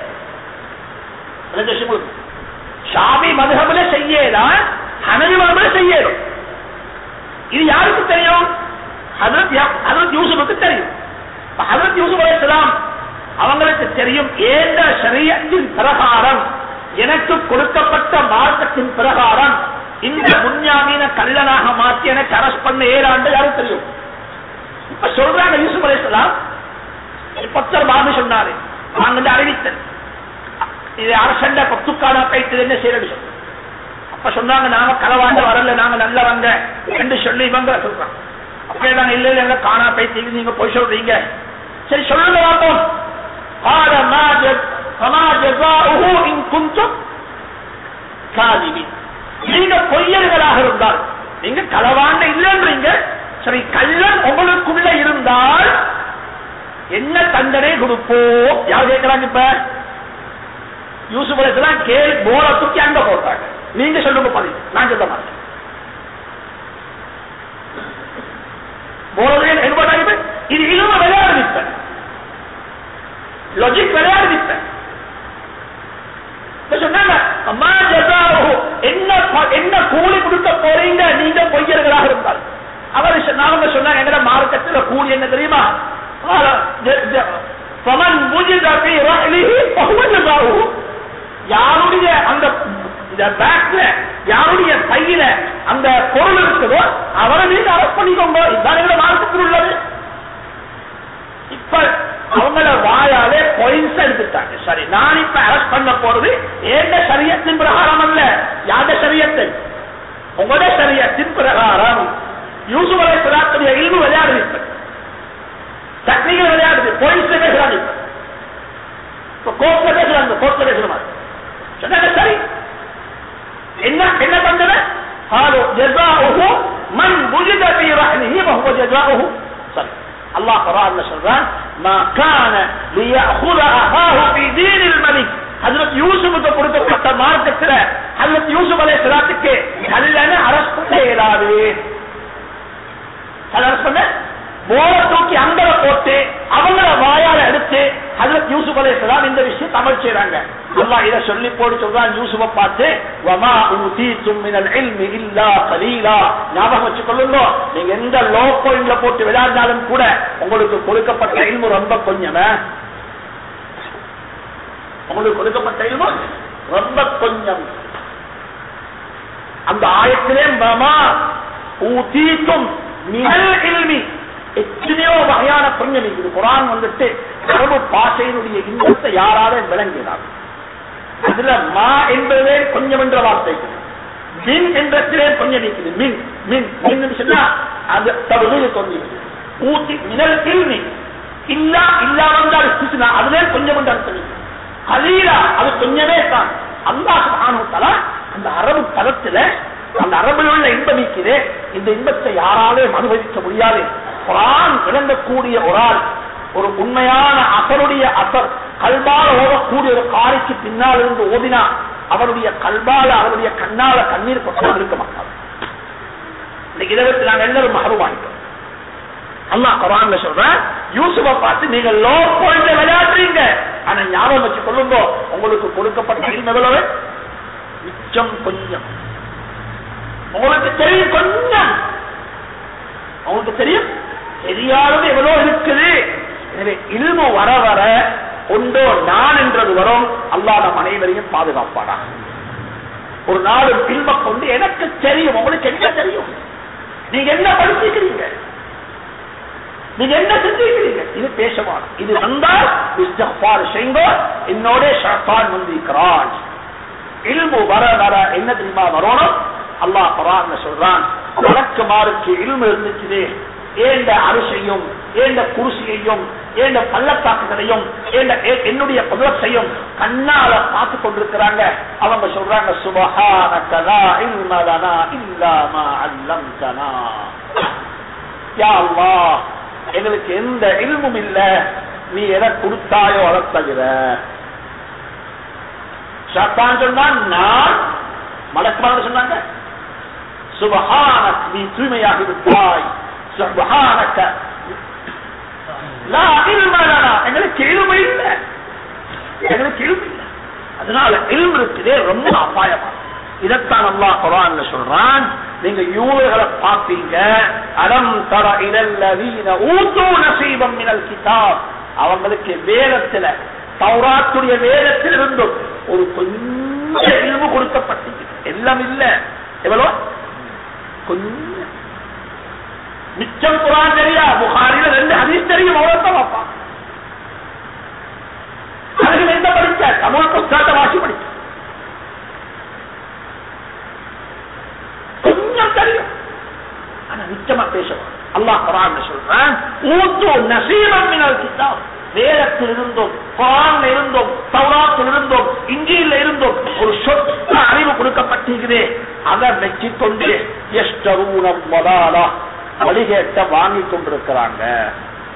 ஷாஃபி மதுஹப்ல செய்யலாம், ஹனபி மதுஹப்ல செய்யணும். இது யாருக்கு தெரியும்? ஹஜ்ரத் யூசுஃபுக்கு தெரியும். ஹஜ்ரத் யூசுப் அலைஹிஸ்ஸலாம் அவங்களுக்கு தெரியும், ஏந்த ஷரியத்தின் பிரகாரம், எனக்கு கொடுக்கப்பட்ட மார்க்கத்தின் பிரகாரம் இந்த புன்யாமீன கல்லனாக மாற்றி எனக்கு அரெஸ்ட் பண்ண 7 ஆண்டு யாரும் தெரியும். இப்ப சொல்றாங்க யூசுப் அலைஹிஸ்ஸலாம், பத்தர் பாபு சொன்னாரு, நாங்க அறிவித்தேன் இது அரசண்ட பத்துக்கான போயிட்டு என்ன செய்யறது சொல்றோம். அப்ப சொன்னாங்க, நாங்க களவாண்ட வரல, நாங்க நல்லவங்க என்று சொல்லி இவங்க சொல்றாங்க. அப்படியே நாங்க இல்ல இல்ல காணா போயிட்டீங்க, நீங்க போய் சொல்றீங்க, சரி சொல்லுங்க பார்ப்போம். நீங்க பொய்யர்களாக இருந்தால், நீங்க களவாண்ட இல்லைன்றீங்க, சரி கள்ளன் உங்களுக்குள்ள இருந்தால் என்ன தண்டனை கொடுப்போம்? யார் கேட்கிறாங்க? இப்ப யூசுப் அலைஹிஸ்ஸலாம் கேள் போல தூக்கி அங்க போட்டாங்க. நீங்க சொல்லுங்க பதில், நான் சொல்ல மாட்டேன். போலவே என்பதாகிட்டு இது இழும விளையாடுவிப்பேன், லாஜிக் விளையாடுவிப்பேன். சொன்னாங்க அம்மா ஜஸாஹு, என்ன கூலி கொடுக்க போறீங்க நீங்க பொய்யர்களாக இருந்தால். அவர் நாங்க சொன்னாங்க எங்கட மார்க்கத்தில் கூலி என்ன தெரியுமா? யாருடைய அந்த பேக்ல யாருடைய பையில அந்த பொருள் இருக்குதோ அவரை நீங்க அரெஸ்ட் பண்ணிக்கோங்க. இதுதான் எங்க மார்க்கத்தில் உள்ளது. இப்ப அவங்கள வாயாலே பாயிண்ட்ஸ் எடுத்துட்டாங்க. சரி, நான் இப்ப அரெஸ்ட் பண்ண போறது ஏண்ட சரியத்தின் பிரகாரம் அல்ல. யாத சரியத்தை? உங்களோட சரியத்தின் பிரகாரம். யூசுப் அலைஹிஸ்ஸலாத்துடைய இல்மு விளையாடுது, இப்ப டெக்னிக்கல் விளையாடுது. பாயிண்ட்ஸ்ல பேசுறாங்க, இப்ப கோர்ட்ல பேசுறாங்க, கோர்ட்ல பேசுற மாதிரி சொன்னாங்க. சரி, என்ன என்ன பண்றது? ஹாலோ ஜஸாஉஹு மன் புஜித ஃபீ ரஹ்லிஹி வஹுவ ஜஸாஉஹு. சரி, அல்லாஹ் குர்ஆன்ல சொல்றான் மா கான லியஅخذ அஹாஹு ஃபீ தீனில் மலிக். ஹஜ்ரத் யூசுஃபுக்கு கொடுக்கப்பட்ட மார்க்கத்துல ஹஜ்ரத் யூசுப் அலைஹிஸ்ஸலாத்துக்கு கல்லன அரஸ்ட் பண்ண இயலாது. அரஸ்ட் பண்ண போல தூக்கி அங்கல போட்டு அவங்கள வாயால எடுத்து ஹஜ்ரத் யூசுப் அலைஹிஸ்ஸலாம் இந்த விஷயம் அமல் செய்றாங்க. அல்லாஹ் இத சொல்லி போட்டு சொல்றான் யூசுஃபை பார்த்து, வமா ஊதீதும் மினல் இல்மி இல்லா கலீலா. ஞாபகம் வச்சுக்கொள்ளுங்க, நீங்க எந்த லோ பாயிண்ட்ல போட்டு விளையாடினாலும் கூட உங்களுக்கு கொடுக்கப்பட்ட இல்மு ரொம்ப கொஞ்சம். உங்களுக்கு கொடுக்கப்பட்ட இல்மு ரொம்ப கொஞ்சம். அந்த ஆயத்திலே வமா ஊதீதும் மினல் இல்மி எத்தனையோ வகையான கொஞ்சம் இருக்குது. குர்ஆன் வந்துட்டு அரபு பாஷையினுடைய இன்பத்தை யாராலும் விளங்கினார். அதுல மா என்பதே கொஞ்சம் என்ற வார்த்தை, மின் என்றே கொஞ்சம் இருக்குது. மின் மின் மின் சொன்னா அது தவறு கொஞ்சம் ஊத்தி மினல் இல்மி இல்லா இல்லா வந்தால் கிருஷ்ணா அதுவே கொஞ்சம் என்று அர்த்தம். கலீலா அது கொஞ்சமே தான். அல்லாஹ் சுப்ஹானஹு வ தஆலா அந்த அரபு பதத்துல அந்த அரபில் உள்ள இன்பம் இருக்கிறே, இந்த இன்பத்தை யாராலும் அனுபவிக்க முடியாது. குர்ஆன் விளங்கக்கூடிய ஒரு ஆள், ஒரு உண்மையான அசருடைய அசர் கல்பால ஓடக்கூடிய ஒரு காரிக்கு பின்னால் இருந்து ஓதினா அவருடைய கல்பால அவருடைய கண்ணால கண்ணீர் கொட்டாமல் இருக்க மாட்டார். இன்னைக்கு இதை வச்சு நாங்கள் எல்லாரும் மகருவாங்கிட்டோம். அல்லாஹ் குர்ஆன்ல சொல்றேன், யூசுஃபை பார்த்து நீங்க லோ பாயிண்ட்ல விளையாடுறீங்க, ஆனா ஞாபகம் வச்சு கொள்ளுங்க உங்களுக்கு கொடுக்கப்பட்ட இல்மு எவ்வளவு? மிச்சம் கொஞ்சம். உங்களுக்கு தெரியும் கொஞ்சம், உங்களுக்கு தெரியும் தெரியாதது எவ்வளவு இருக்குது. எனவே இல்மு வர வர ஒன்றோ நான் என்றது வரும். அல்லாஹ் நம் அனைவரையும் பாதுகாப்பானா. ஒரு நாடு இல்ம கொண்டு எனக்கு தெரியும், உங்களுக்கு என்ன தெரியும்? நீங்க என்ன படிச்சிருக்கிறீங்க, நீங்க என்ன செஞ்சிருக்கிறீங்க, இது பேசமான. இது வந்தால் இஸ்திக்ஃபார் செய்யுங்க. என்னோட ஷைத்தான் வந்திருக்கிறான். இல்மு வர வர என்ன தெரியுமா வரணும்? அல்லாஹ் குர்ஆன்ல சொல்றான், வழக்கமாருக்கு இல்மு இருந்துச்சு, ஏண்ட அரிசையும் ஏண்ட குருசியையும் ஏண்ட பள்ளத்தாக்குகளையும் என்னுடைய குதிரத்தையும் கண்ணால பார்த்து கொண்டிருக்கிறாங்க. அவங்க சொல்றாங்க சுப்ஹானக லா இல்ம லனா இல்லா மா அல்லம்தனா. யா அல்லாஹ், எங்களுக்கு எந்த இல்மும் இல்ல, நீ எதை கொடுத்தாயோ அதை தவிர. ஷைத்தான் சொன்னான், நான் மலக்குமார் சொன்னாங்க சுப்ஹானக், நீ தூய்மையாகி விட்டாய். சுப்ஹானக லா இல்ம லனா, எங்களுக்கு இல்மு இல்ல, எங்களுக்கு இல்மு இல்ல. அதனால இல்மு இருக்குதே ரொம்ப அபாயமா. இதத்தான் அல்லாஹ் குர்ஆன்ல சொல்றான். நீங்க யூதர்களை பார்ப்பீங்க, அலம் தர இலல்லதீன ஊது நஸீபம் மினல் கிதாப், அவங்களுக்கு வேதத்துல தௌராத்துடைய வேதத்தில் இருந்தும் ஒரு கொஞ்சம் இல்மு கொடுக்கப்பட்டது. எல்லாம் இல்ல, எவ்வளவு கொஞ்சம். மிச்சம் குர்ஆன் தெரியா, புகாரில 2 ஹதீஸ் தெரியும், அவ்வளவுதான் பாப்பா. அதுக்கு என்ன படிச்ச? தமிழ் புத்தகத்தை வாசி படிச்ச, கொஞ்சம் தெரியும், ஆனா நிச்சயமா பேசுவான். அல்லாஹ் குர்ஆன்ல சொல்றான், ஊது நஸீபம் மினல் கிதாப், வேதத்தில் இருந்தும் குர்ஆன்ல இருந்தும் தௌராத்தில் இருந்தும் இன்ஜீல்ல இருந்தும் ஒரு சொத்த அறிவு கொடுக்கப்பட்டிருக்கிறே, அதை வச்சுக்கொண்டு யஷ்தரூன வலாலா, வழிகேட்ட வாங்கி கொண்டிருக்கிறாங்க.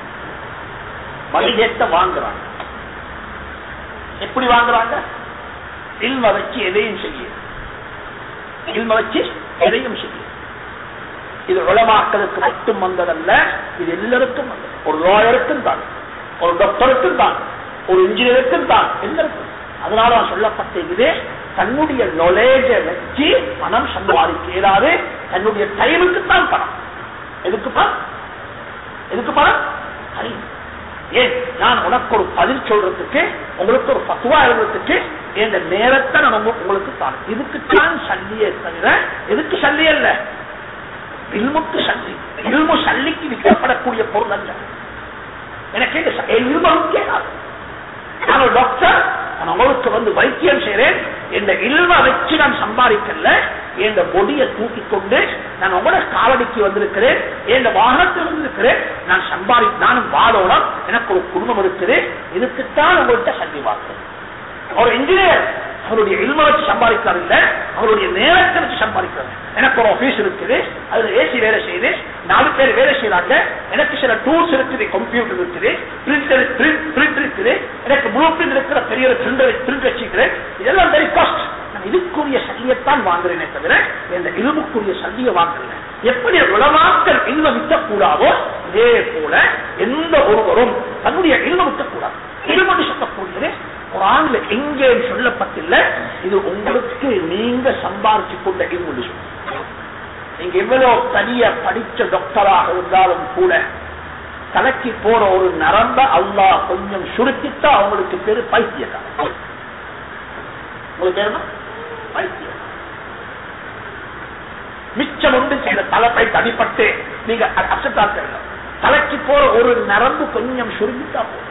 வழிகேட்ட வாங்குறாங்க. எப்படி வாங்குறாங்க? இல்ம வச்சு எதையும் செய்ய, இல்ம வச்சு எதையும் செய்ய. இது உலமாக்களுக்கு மட்டும் வந்ததல்ல, இது எல்லாருக்கும் வந்தது. ஒரு லாயருக்கும் தான், ஒரு டாக்டருக்கும் தான், ஒரு இன்ஜினியருக்கும் தான், எல்லாருக்கும். அதனால சொல்லப்பட்டது தன்னுடைய நாலேஜ வச்சு பணம் சம்பாதிக்க இயலாது. தன்னுடைய டைமுக்கு தான் பணம். எதுக்கு பணம்? எதுக்கு பணம்? ஏன் நான் உனக்கு ஒரு பதில் சொல்றதுக்கு, உங்களுக்கு ஒரு பத்துவா எழுதுறதுக்கு இந்த நேரத்தை நான் உங்களுக்கு தான். இதுக்குத்தான் சல்லியே தவிர எதுக்கு சல்லி அல்ல, இல்முக்கு சல்லி. இல்மு சல்லிக்கு விற்கப்படக்கூடிய பொருள் அல்ல. எனக்கு இல்மும் கேட்காது. நான் ஒரு டாக்டர், நான் உங்களுக்கு வைத்தியம் செய்யறேன். இந்த இல்ம வச்சு நான் சம்பாதிக்கல. என் பொடியை தூக்கி கொண்டு நான் உங்களோட காவடிக்கு வந்திருக்கிறேன், என் வாகனத்தில் வந்திருக்கிறேன். நான் நானும் வாழோடம், எனக்கு ஒரு குடும்பம் இருக்குது. இதுக்குத்தான் உங்கள்கிட்ட சல்லி வாக்குறேன். ஒரு இன்ஜினியர் அவருடைய இல்ம வச்சு சம்பாதிக்கிறார் இல்ல, அவருடைய நேரத்தை வச்சு சம்பாதிக்கிறார். எனக்கு ஒரு ஆபீஸ் இருக்குது, அதுல ஏசி வேலை செய்யுது, 4 பேர் வேலை செய்யறாங்க. எனக்கு சில டூல்ஸ் இருக்குது, கம்ப்யூட்டர் இருக்குது, பிரிண்ட் இருக்குது, எனக்கு ப்ளூ பிரிண்ட் இருக்கிற பெரிய பிரிண்ட் வச்சுக்கிறேன். இதெல்லாம் வெரி காஸ்ட். நான் இதுக்குரிய சல்லியத்தான் வாங்குறேனே தவிர இந்த இல்முக்குரிய சல்லியை வாங்குறேன். எப்படி உலமாக்கள் இல்ம விற்கக்கூடாதோ இதே போல எந்த ஒருவரும் தன்னுடைய இல்ம விற்கக்கூடாது. இல்மு சொல்லக்கூடியது குர்ஆன்ல எங்கே சொல்லப்பட்டில்ல. இது உங்களுக்கு நீங்க சம்பாதிச்சு கொண்ட இல்மு. நீங்க எவ்வளவு தனிய படிச்ச டாக்டராக இருந்தாலும் கூட தலைக்கு போற ஒரு நரம்ப அல்லாஹ் கொஞ்சம் சுருக்கிட்டா அவங்களுக்கு பேரு பைத்தியக்காரன். உங்களுக்கு பேரு பைத்தியம். மிச்சம் ஒன்று செய்த தலைப்பை தடிப்பட்டு நீங்க அப்செட் தலைக்கு போற ஒரு நரம்பு கொஞ்சம் சுருங்கிட்டா போதும்.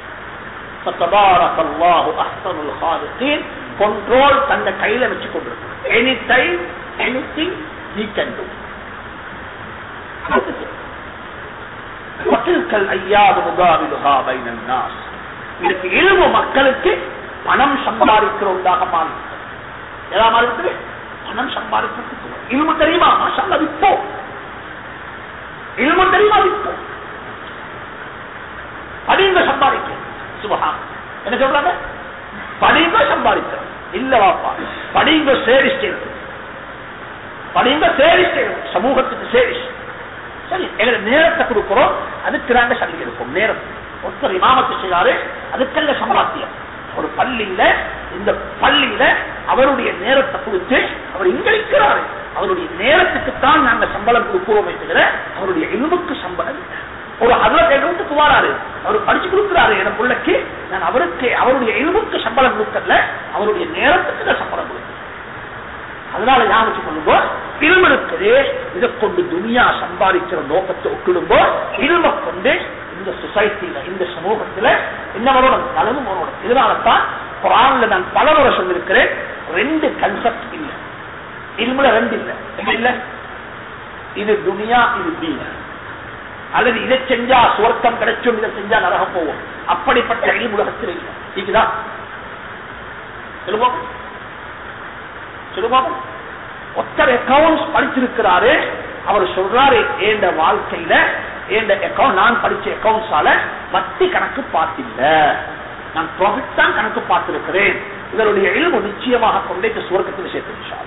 கண்ட்ரோல் தன்னை கையில வச்சு கொண்டிருக்கு. Any time anything he can do. இதுக்கு இல்மு மக்களுக்கு பணம் சம்பாதிக்கிறோம்தாக மாறி இருக்குது. பணம் சம்பாதிக்கிறதுக்கு இல்மு தெரியுமா? மாஷா விற்போம். இல்மு தெரியுமா? விற்போம். படிங்க சம்பாதிக்க. சுபஹான். என்ன சொல்றாங்க? படிங்க சம்பாதிக்க இல்ல வாப்பா, படிங்க சேரி செய்யணும், படிங்க சேரி செய்யணும், சமூகத்துக்கு சேரி. சரி, எங்களுக்கு நேரத்தை கொடுக்கிறோம், அதுக்கு நாங்க சல்லி எடுப்போம். நேரம் ஒருத்தர் இமாமத்து செய்யாரு, அதுக்கல்ல சம்பாத்தியம். ஒரு பள்ளியில, இந்த பள்ளியில அவருடைய நேரத்தை கொடுத்து அவர் இங்க இருக்கிறாரு, அவருடைய நேரத்துக்குத்தான் நாங்க சம்பளம் கொடுக்கிறோமே தவிர அவருடைய இல்முக்கு சம்பளம் இல்லை. ஒரு வீட்டுக்கு வராரு, அவர் படிச்சு கொடுக்கிறாரு என் பிள்ளைக்கு, நான் அவருக்கு அவருடைய இல்முக்கு சம்பளம் கொடுக்கல, அவருடைய நேரத்துக்கு நான் சம்பளம் கொடுக்கிறேன். அதனால ஞாபகம் கொள்ளும்போ இல்மு இருக்குது. இதை கொண்டு துனியா சம்பாதிக்கிற நோக்கத்தை ஒப்பிடும்போ இல்ம கொண்டு இந்த சொசைட்டியில, இந்த சமூகத்துல என்ன வரணும்? நலமும் வரணும். இதனாலதான் குர்ஆன்ல நான் பல முறை சொல்லிருக்கிறேன், 2 கன்செப்ட் இல்லை இல்முல, 2 இல்லை. இல்ல இது துனியா, இது தீன். அல்லது இதை செஞ்சா சுவர்க்கம் கிடைச்சும், இதை செஞ்சா நரகம் போவோம். அப்படிப்பட்ட இல்மு உலகத்தில் இல்லை. இதுதான் சொல்லுவோம். ஒருத்தர் அக்கவுண்ட்ஸ் படிச்சிருக்கிறாரு, அவர் சொல்றாரு என் வாழ்க்கையில நான் படிச்ச அக்கவுண்ட்ஸால வட்டி கணக்கு பார்த்தில்ல, நான் ப்ராஃபிட் தான் கணக்கு பார்த்திருக்கிறேன். இவருடைய இல்மு நிச்சயமாக கொண்டே சுவர்க்கத்தில் சேர்த்து.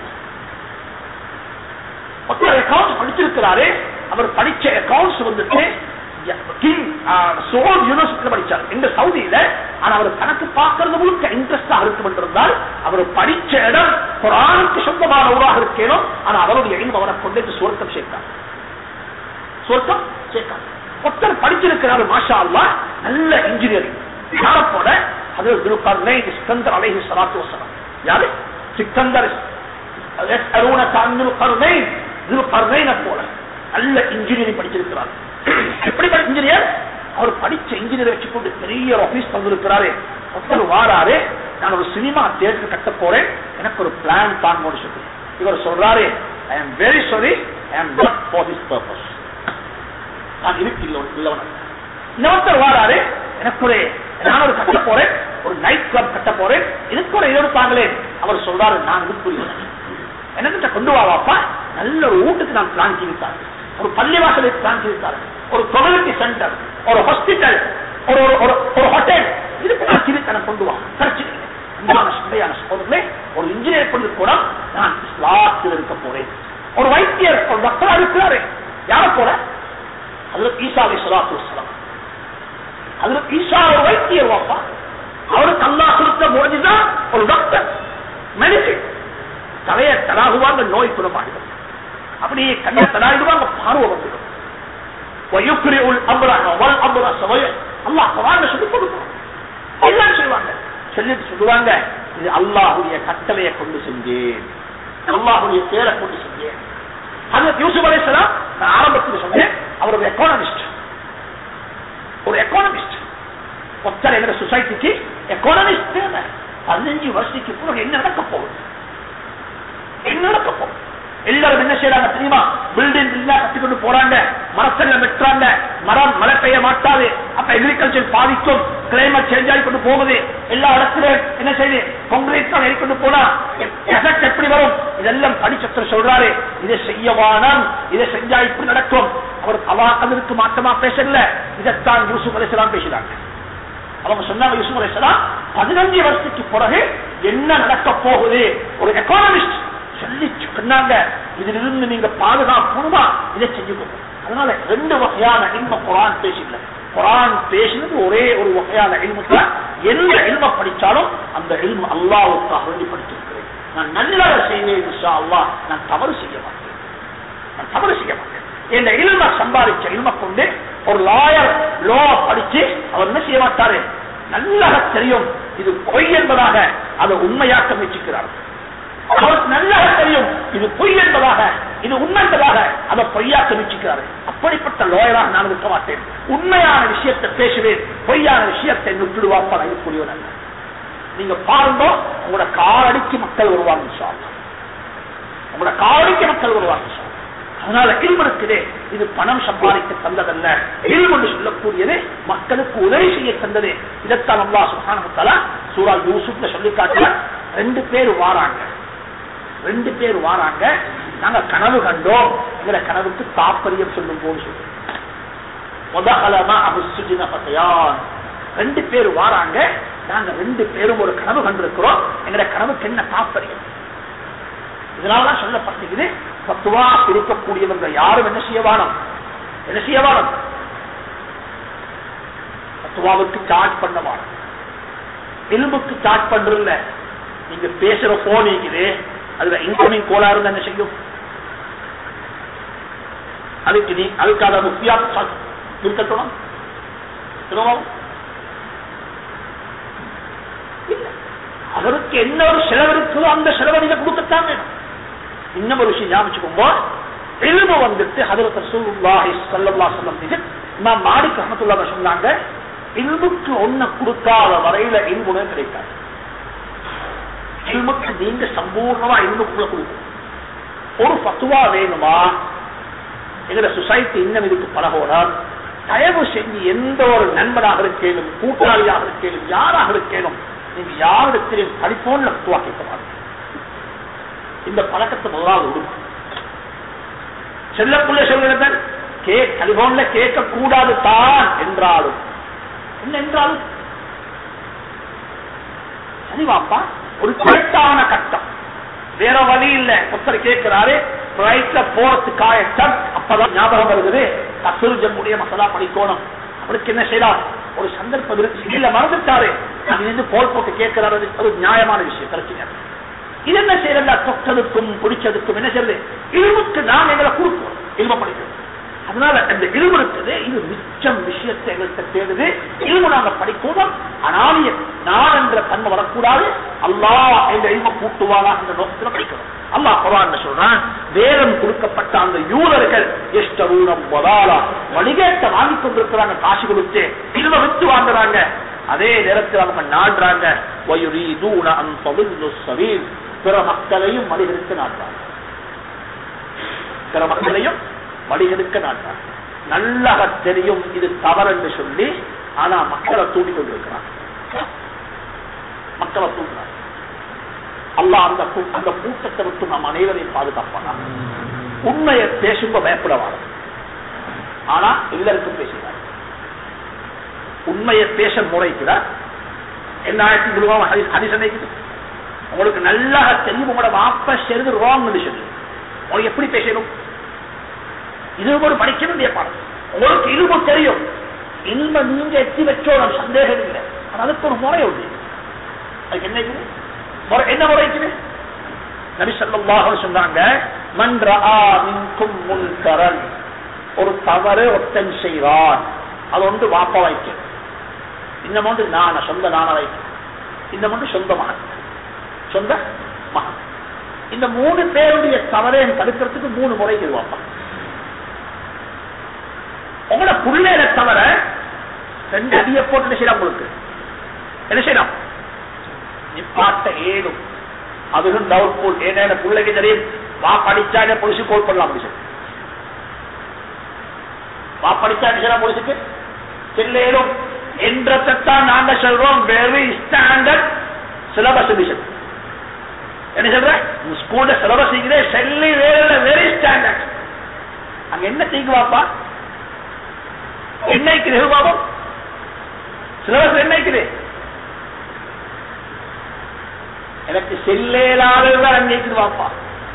ஒருத்தர் அக்கவுண்ட்ஸ் படிச்சிருக்கிறாரு, அவர் படிச்ச அக்கவுண்ட்ஸ் வந்துட்டு யூனிவர்சிட்டியில படிச்சார் இந்த சவுதியில. ஆனா அவர் கணக்கு பார்க்கறது முழுக்க இன்ட்ரெஸ்டா இருக்கும் என்றிருந்தால் அவர் படிச்ச இடம் குர்ஆனுக்கு சொந்தமான ஊராக இருக்கணும். ஆனா அவருடைய இல்மு அவரை கொண்டே சுவர்க்கம் சேர்த்தார். சுவர்க்கம் சேர்த்தார். ஒருத்தர் படிச்சிருக்கிறாரு, மாஷா அல்லாஹ், நல்ல இன்ஜினியரிங். யார போல? அது சிக்கந்தர் அலைஹி ஸலாத்து வஸலாம். யாரு? சிக்கந்தர் போல நல்ல இன்ஜினியரிங் படிச்சிருக்கிறார். எப்படி இன்ஜினியர்? அவர் படிச்ச இன்ஜினியர் வச்சுக்கொண்டு பெரிய ஆபீஸ் தந்திருக்கிறாரு. ஒருத்தர் வாராரு, நான் ஒரு சினிமா தியேட்டர் கட்ட போறேன், எனக்கு ஒரு பிளான் தான் சொல்லி. இவர் சொல்றாரு, I am very sorry, I am not for this purpose. நான் இருக்கு இல்லவன். இன்னொருத்தர் வாராரு, எனக்கு நான் ஒரு கட்ட போறேன், ஒரு நைட் கிளப் கட்ட போறேன், இதுக்கு ஒரு எதிர்ப்பாங்களே. அவர் சொல்றாரு, நான் இது புரியல, எனக்கு கொண்டு வாப்பா, நல்ல ஒரு வீட்டுக்கு நான் பிளான் செய்தார், ஒரு பள்ளிவாசலுக்கு பிளான் செய்தார், ஒரு கம்யூனிட்டி சென்டர், ஒரு ஹாஸ்பிட்டல், ஒரு ஹோட்டல், இதுக்கு நான் சிரித்தனை கொண்டு வா. பிரச்சனை சண்டையான சோதனை ஒரு இன்ஜினியர் பண்ணி கூட நான் இஸ்லாத்தில் இருக்க போறேன். ஒரு வைத்தியர் ஒரு டாக்டரா இருக்கிறாரு. யார போற? அதுல ஈசா அலைஹிஸ்ஸலாத்து வஸ்ஸலாம். அதுல ஈசா ஒரு வைத்தியர் வாப்பா. அவருக்கு அல்லாஹ் கொடுத்த முஅஜிஸா ஒரு டாக்டர், மெடிசின். தலைய தடாகுவாங்க, நோய் குணமாகிடும். அப்படியே கண்ணை தடாயிடுவாங்க, பார்வை வந்துடும். அல்லாஹ் குர்ஆன்ல சொல்லி கொடுப்பான். எல்லாம் செய்வாங்க. சொல்லிட்டு சொல்லுவாங்க, இது அல்லாஹ்வுடைய கட்டளையை கொண்டு செஞ்சேன், அல்லாஹ்வுடைய பேரை கொண்டு செஞ்சேன். ஹஜ்ரத் யூசுப் அலைஹிஸ்ஸலாம் நான் ஆரம்பத்தில் சொன்னேன், அவர் ஒரு எக்கானமிஸ்ட். ஒரு எக்கானமிஸ்ட் ஒருத்தர் எங்க சொசைட்டிக்கு எக்கானமிஸ்ட் தேவை. 15 வருஷத்துக்கு பிறகு என்ன நடக்க போகுது? என்ன நடக்க போகுது? எல்லாரும் என்ன செய்யறாங்க தெரியுமா? பில்டிங் கட்டிக்கொண்டு போறாங்க, மரத்தெல்லாம் வெட்டுறாங்க, மரம் மழை பெய்ய மாட்டாது, அப்ப அக்ரிகல்ச்சர் பாதிக்கும், கிளைமேட் சேஞ்ச் ஆகி கொண்டு போகுது. எல்லா இடத்துலயும் என்ன செய்யுது? கான்கிரீட் தான் ஏறிக்கொண்டு போனா எஃபெக்ட் எப்படி வரும்? இதெல்லாம் படிச்சவர் சொல்றாரு, இதை செய்யவானம், இதை செஞ்சா இப்படி நடக்கும். அவர் அவாக்கதற்கு மாற்றமா பேசல, இதைத்தான் யூசுப் அலைஹிஸ்ஸலாம் பேசுறாங்க. அவங்க சொன்னாங்க, யூசுப் அலைஹிஸ்ஸலாம் 15 வருஷத்துக்கு பிறகு என்ன நடக்க போகுது? ஒரு எக்கானமிஸ்ட் சொல்லி சொன்னாங்க, இதிலிருந்து நீங்க பாதுகாப்புமா இதை செஞ்சுக்கணும். அதனால 2 வகையான இல்ம குர்ஆன் பேசல. குர்ஆன் பேசினது ஒரே ஒரு வகையான இல்மு தான். எந்த இல்ம படிச்சாலும் அந்த இல்மு அல்லாஹ்வுக்காக வேண்டி படிச்சிருக்கிறேன். நான் நல்லதை செய்வேன் இன்ஷா அல்லாஹ், நான் தவறு செய்ய மாட்டேன், நான் தவறு செய்ய மாட்டேன். இந்த இல்ம சம்பாதிச்ச இல்ம கொண்டு ஒரு லாயர் லோ படிச்சு அவர் என்ன செய்ய மாட்டாரு? நல்லதாக தெரியும் இது பொய் என்பதாக அதை உண்மையாக்க முயற்சிக்கிறார். அவருக்கு நல்லா தெரியும் இது பொய் என்பதாக, இது உண்மை என்பதாக அதை பொய்யாக்க முயற்சிக்கிறார். அப்படிப்பட்ட லோயராக நான் இருக்க மாட்டேன். உண்மையான விஷயத்தை பேசுவேன், பொய்யான விஷயத்தை நுட்டுடுவாப்பா இருக்கக்கூடியவன் அல்ல. நீங்க பாருங்க, உங்களோட காலடிக்கு மக்கள் வருவாங்க, உங்களோட காலடிக்கு மக்கள் வருவாங்க. அதனால இல்மு இருக்குதே, இது பணம் சம்பாதிக்க தந்ததல்ல. இல்மு என்று சொல்லக்கூடியது மக்களுக்கு உதவி செய்ய தந்தது. இதைத்தான் அல்லாஹ் சுப்ஹானஹு வ தஆலா சூரா யூசுப்ல சொல்லி காட்டுறார். 2 பேர் வாராங்க, 2 பேர் வாராங்க. நாங்க கனவு கண்டோம், எங்களை கனவுக்கு தாற்பயம் சொல்லும் போது சொல்றோம். 2 பேர் வாராங்க, நாங்க 2 பேரும் ஒரு கனவு கண்டிருக்கிறோம், எங்களை கனவுக்கு என்ன தாற்பயம்? இதனாலதான் சொல்லப்பட்டிருக்குது, பத்துவா இருக்கக்கூடியவங்க யாரும் என்ன செய்யவானம், என்ன செய்யவானம்? பத்துவாவுக்கு சார்ஜ் பண்ணவானம், இல்முக்கு சார்ஜ் பண்றதில்ல. நீங்க பேசுற போன் இருக்குது, அதுல இன்கமிங் கோலா இருந்தா என்ன செய்யும்? அதுக்காக முக்கியா இருக்கட்டும். அவருக்கு என்ன ஒரு செலவு இருக்குதோ அந்த செலவை நீங்க கொடுக்கத்தான் வேணும். இன்னும் ஒரு விஷயம் ஞாபகம், இல்மு வந்துட்டு ஹஜ்ரத் ரசூலுல்லாஹி ஸல்லல்லாஹு அலைஹி வஸல்லம் இமாம் மாலிக் ரஹ்மத்துல்லாஹி சொன்னாங்க, இல்முக்கு ஒண்ணு கொடுக்காத வரையில இல்முனே கிடைக்காது. இல்முக்கு நீங்க சம்பூர்ணமா இல்முக்குள்ள கொடுக்கணும். ஒரு ஃபத்வா வேணுமா? எங்க சொசைட்டி இன்னும் இதுக்கு பழகோனால் தயவு செஞ்சு எந்த ஒரு நண்பனாக இருக்கேனும், கூட்டாளியாக இருக்கேனும், யாராக இருக்கேனும், நீங்க யாரிடத்திலும் டெலிபோன்ல ஃபத்வா கேட்க மாட்டீங்க. இந்த பழக்கத்தை முதலாவது விடும். செல்லக்குள்ள சொல்கிறது டெலிபோன்ல கேட்க கூடாது தான் என்றாலும் என்ன என்றாலும் சரிவாப்பா, ஒரு கரெக்டான கட்டம், வேற வழி இல்ல. ஒருத்தர் கேட்கிறாரு பிளைட்ல போறதுக்காக அப்பதான் ஞாபகம் வருகிறது கசுர்ஜமுடைய மசாலா படிக்கணும். அவருக்கு என்ன செய்யலாம்? ஒரு சந்தர்ப்பம் இல்ல மறந்துட்டாரு, அது போல் போட்டு கேட்கிறாரு. அது நியாயமான விஷயம், பிரச்சனை. இது என்ன செய்யறது? தொட்டதுக்கும் பிடிச்சதுக்கும் என்ன செய்யறது? இல்முக்கு நாம் எங்களை கொடுப்போம், இல்ம படிக்கிறது. அதனால அந்த இல்மு இருக்குது, இது மிச்சம் விஷயத்தை எங்கள்கிட்ட தேடுது. இல்மு நாங்க படிக்கணும், ஆனால் நான் என்ற தன்மை வரக்கூடாது. அல்லாஹ் என்ற இல்ம கூட்டுவாரா என்ற நோக்கத்தில் படிக்கணும். அல்லாஹ் குர்ஆன்ல சொல்றான், வேதம் கொடுக்கப்பட்ட அந்த யூதர்கள் வழிகேட்ட வாங்கிக் கொண்டிருக்கிறாங்க, காசு கொடுத்து இல்ம வித்து வாங்குறாங்க. அதே நேரத்தில் அவங்க நாடுறாங்க, பிற மக்களையும் வழிகெடுக்க நாடுறாங்க, பிற மக்களையும் வழிகெடுக்க நாடுறாங்க. நல்லா தெரியும் இது தவறு என்று சொல்லி, ஆனா மக்களை தூண்டி கொண்டிருக்கிறாங்க, மக்களை தூண்டுறாங்க. அல்லாஹ் அந்த கூட்டத்தை விட்டு நாம் அனைவரையும் பாதுகாப்பாங்க. உண்மையை பேசும்ப பயப்படவாங்க, ஆனா எல்லாருக்கும் பேசுகிறார். உண்மையை பேச முறைக்கிறார், என்ன ஆயிரத்தி முழுவதும் ஹதீஸ் நினைக்குது உங்களுக்கு நல்லா தெரியும். உங்களோட வாப்ப செய்து ராங் சொல்லி உங்களுக்கு எப்படி பேசணும்? இது ஒரு படிக்க வேண்டிய பாடம். உங்களுக்கு இல்மு தெரியும், இல்ம நீங்க எத்தி வச்சோம் சந்தேகம் இல்லை. அதுக்கு ஒரு முறை உண்டு. அதுக்கு என்ன என்ன முறைக்குது? நபி ஸல்லல்லாஹு அலைஹி சொன்னாங்க, மன் ரஆ மின்கும் முன்கரன், ஒரு தவறு ஒருத்தன் செய்வான், அது ஒன்று வாப்பா வைக்க, இன்னும் ஒன்று சொந்த நான வைக்க, இன்னும் ஒன்று சொந்த மகன், சொந்த மகன். இந்த 3 பேருடைய தவறை தடுக்கிறதுக்கு 3 முறை வாப்பா. உங்களோட புள்ளையில தவிர 2 அடியை போட்டு என்ன செய்யலாம்? உங்களுக்கு என்ன செய்யலாம்? நிப்பாட்ட ஏடும். அதுவும் டவுட்ஃபுல். ஏன்னா பிள்ளைக்கு தெரியும், வா படிச்சா போலீஸுக்கு கோல் பண்ணலாம். வா படிச்சா போலீஸுக்கு செல்லும் என்றதான் நாங்க சொல்றோம். Very standard syllabus division. என்ன சொல்ற? ஸ்கூல்ல சிலபஸ் செல்லி வேற வெரி ஸ்டாண்டர்ட். அங்க என்ன தீங்குவாப்பா? என்னைக்குது பாபம்? சிலபஸ் என்னைக்குது? எனக்கு செல்லேலாளர்கள் அங்கேக்குது வாப்பா.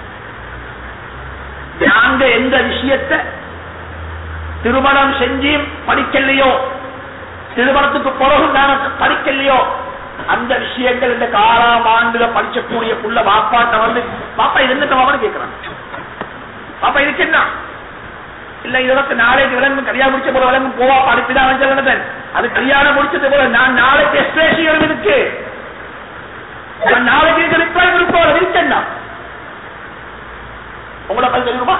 நாங்க எந்த விஷயத்தை திருமணம் செஞ்சு படிக்கலையோ, திருமணத்துக்கு பிறகு நாங்க படிக்கலையோ, அந்த விஷயங்கள் இந்த 6ஆம் ஆண்டுல படிக்கக்கூடிய புள்ள பாப்பாட்ட வந்து, பாப்பா இது என்ன தவறு கேட்கிறான். பாப்பா இதுக்கு என்ன இல்ல, இதற்கு நாளைக்கு விலங்கு கல்யாணம் முடிச்ச போல விலங்கு போவா படிப்புதான் சொல்லணும். அது கல்யாணம் முடிச்சது போல நான் நாளைக்கு எஸ்பிரேஷன் இருக்கு, நான் நாளைக்கு ரிப்ளை கொடுப்போம் இருக்கு. என்ன உங்களை பதில் தெரியுமா?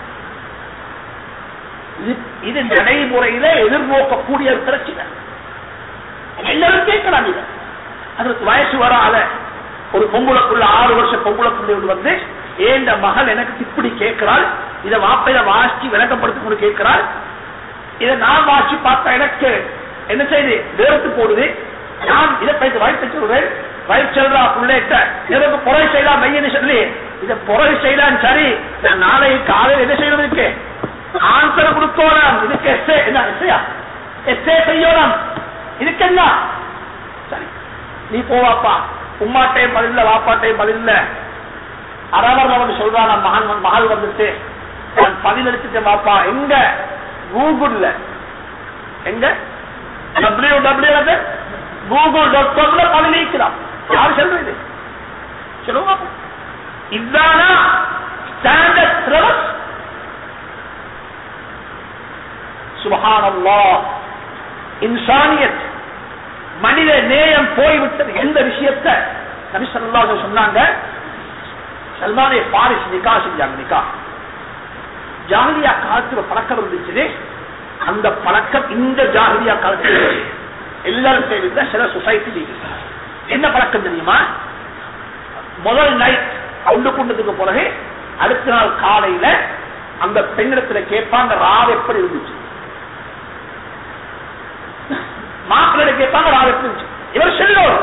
இது நடைமுறையில எதிர்நோக்கக்கூடிய ஒரு பிரச்சனை. எல்லாரும் கேட்கலாம். இதை அதற்கு வயசு வராத ஒரு பொம்புளக்குள்ள 6 வருஷம் பொம்புளக்குள்ள வந்து, ஏந்த மகள் எனக்கு இப்படி கேட்கிறாள், இதை வாப்பையில வாசி விளக்கப்படுத்தி கொண்டு கேட்கிறாள், இதை நான் வாசி பார்த்தா எனக்கு என்ன செய்து வேறுத்து போடுது. நான் இதை பேச வாய்ப்பு சொல்றேன். வயிற்று சொல்றா பிள்ளைகிட்ட எனக்கு பொறை செய்யலாம் மையன்னு சொல்லி, இதை பொறை செய்யலாம் சரி, நான் நாளைக்கு காலையில் என்ன செய்யணும்? இருக்கு ஆன்சர் கொடுத்தோம். இதுக்கு எஸ்ஏ என்ன எஸ்ஏயா எஸ்ஏ செய்யணும். இதுக்கு என்ன சரி, நீ போவாப்பா, உம்மாட்டையும் பதில்ல வாப்பாட்டையும் பதில்ல. அரவர் அவன் சொல்றான், மகள் வந்துட்டு நான் பதில் எடுத்துட்டேன் பாப்பா. எங்க கூகுள்ல, எங்க www google.com பதில் நீக்கலாம். யார் சொல்றது? சொல்லுங்க. இதுதானா ஸ்டாண்டர்ட் சிலபஸ்? சுப்ஹானல்லாஹ். இன்சானியத், மனித நேயம் போய்விட்டது. எந்த விஷயத்தை நபி ஸல்லல்லாஹு அலைஹி சொன்னாங்க? சல்மானே பாரிஸ் நிக்கா செஞ்சாங்க. நிக்கா ஜாஹிலியா காலத்துல பழக்கம் இருந்துச்சு. அந்த பழக்கம் இந்த ஜாஹிலியா காலத்துல எல்லாரும் செய்த சில சொசைட்டி என்ன பழக்கம் தெரியுமா? முதல் நைட் கொண்டு கொண்டதுக்கு பிறகு அடுத்த நாள் காலையில அந்த பெண்ணிடத்துல கேட்பாங்க, ராவ் எப்படி இருந்துச்சு. மாப்பிள்ளை கேட்பாங்க, ராவ் எப்படி இருந்துச்சு. இவர் செல்லோம்.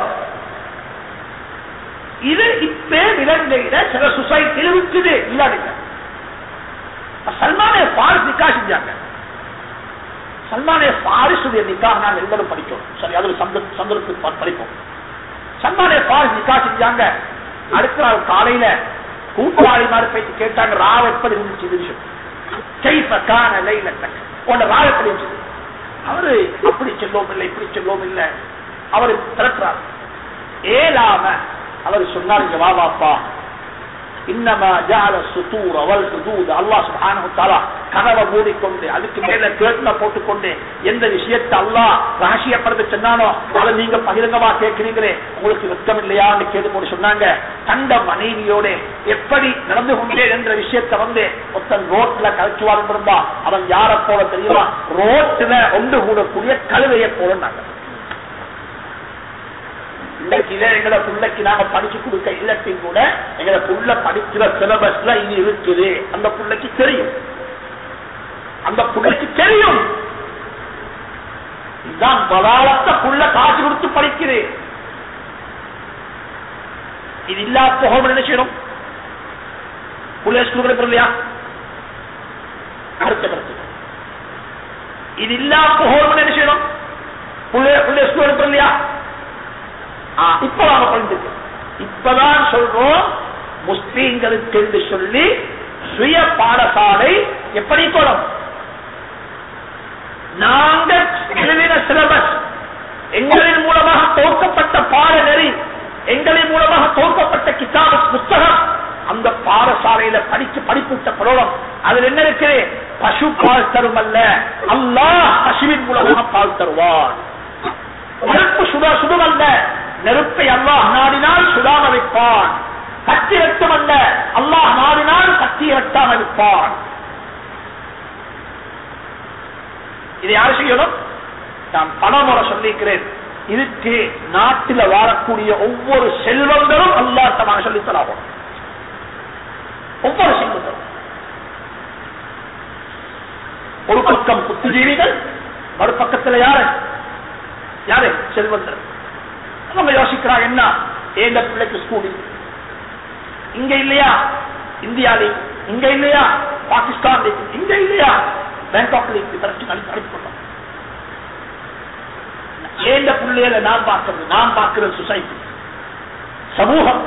இது இப்ப இலங்கையில சில சொசைட்டியில் இருக்குது. இல்லாத சல்மானே பாரிஸ் நிக்கா செஞ்சாங்க. சல்மானே பாரிசுடைய நிக்கா நாங்கள் எல்லாரும் படிக்கிறோம். சரி, அது சந்தர்ப்பத்துக்கு படிப்போம். சல்மானே பாரிஸ் நிக்கா செஞ்சாங்க. அடுத்த நாள் காலையில கூட்டாளி மாதிரி போயிட்டு கேட்டாங்க, ராவ் எப்படி இருந்துச்சு விஷயம். ராவ் எப்படி இருந்துச்சு? அவரு அப்படி செல்லவும் இல்லை, இப்படி செல்லவும் இல்லை. அவரு திரட்டுறார். ஏலாம அவர் சொன்னார், இங்க வா பாப்பா, இன்னமா ஜஅல சுதூர் வல் ஹுதூத், அல்லாஹ் சுப்ஹானஹு வ தஆலா கதவை மூடிக்கொண்டு அதுக்கு மேல கேட்ல போட்டுக்கொண்டு எந்த விஷயத்தை அல்லாஹ் ரகசியப்படுத்த சொன்னானோ அதை நீங்க பகிரங்கமா கேட்கிறீங்களே, உங்களுக்கு வெட்கம் இல்லையான்னு கேட்டு சொன்னாங்க. தந்த மனைவியோட எப்படி நடந்து கொண்டேன் என்ற விஷயத்தை வந்து ஒருத்தன் ரோட்ல கலைச்சுவார் இருந்தா அவன் யாரை போல தெரியுமா? ரோட்ல ஒன்று கூடக்கூடிய கழுதையை போல நாங்க எங்களை பிள்ளைக்கு நாங்க படிச்சு கொடுக்க இல்லத்தையும் கூட எங்களை புள்ள படிக்கிற சிலபஸ்ல இது இருக்குது. அந்த பிள்ளைக்கு தெரியும், அந்த பிள்ளைக்கு தெரியும். இதுதான் பலாலத்தை புள்ள காசு கொடுத்து படிக்கிறேன். இது இல்லா போக என்ன செய்யணும்? புள்ள ஸ்கூல் இல்லையா? அடுத்த கருத்து இது இல்லா போக என்ன செய்யணும்? புள்ள ஸ்கூல் இல்லையா? இப்ப நாம புரிஞ்சுக்க இப்பதான் சொல்றோம் முஸ்லீம்களுக்கு என்று சொல்லி சுய பாடசாலை எப்படி போறோம். நாங்கள் எழுதின சிலபஸ், எங்களின் மூலமாக தோற்கப்பட்ட பாடநெறி, எங்களின் மூலமாக தோற்கப்பட்ட கிதாபு புத்தகம், அந்த பாடசாலையில படிப்புட்ட பரோடம் அதில் என்ன இருக்கு? பசு பால் தரும் அல்ல, அல்லாஹ் பசுவின் மூலமாக பால் தருவான். நெருப்பு சுடும் அல்ல, நெருப்பை அல்லாஹ் நாடினால் சுடாம வைப்பான். கத்தி ரத்தம் அல்ல, அல்லாஹ் நாடினால் கத்தி ரட்டாம வைப்பான். இதை யாரு செய்யணும்? நான் பணமுறை சொல்லிக்கிறேன். இதுக்கு நாட்டில் வாழக்கூடிய ஒவ்வொரு செல்வங்களும் அல்லாஹ்விடமாக சொல்லித்தராகும். ஒவ்வொரு செல்வங்களும் ஒரு பக்கம் புத்திஜீவிகள், மறுபக்கத்தில் யாரு யாரு செல்வந்தர். நம்ம யோசிக்கிறாங்க, என்ன ஏந்த பிள்ளைக்கு ஸ்கூல் இங்க இல்லையா, இந்தியாவிலே இங்க இல்லையா, பாகிஸ்தான் இங்க இல்லையா, பேங்காக்ல அனுப்பிக்கொண்டோம். ஏந்த பிள்ளைகளை நான் பார்க்கிறது சொசைட்டி, சமூகம்.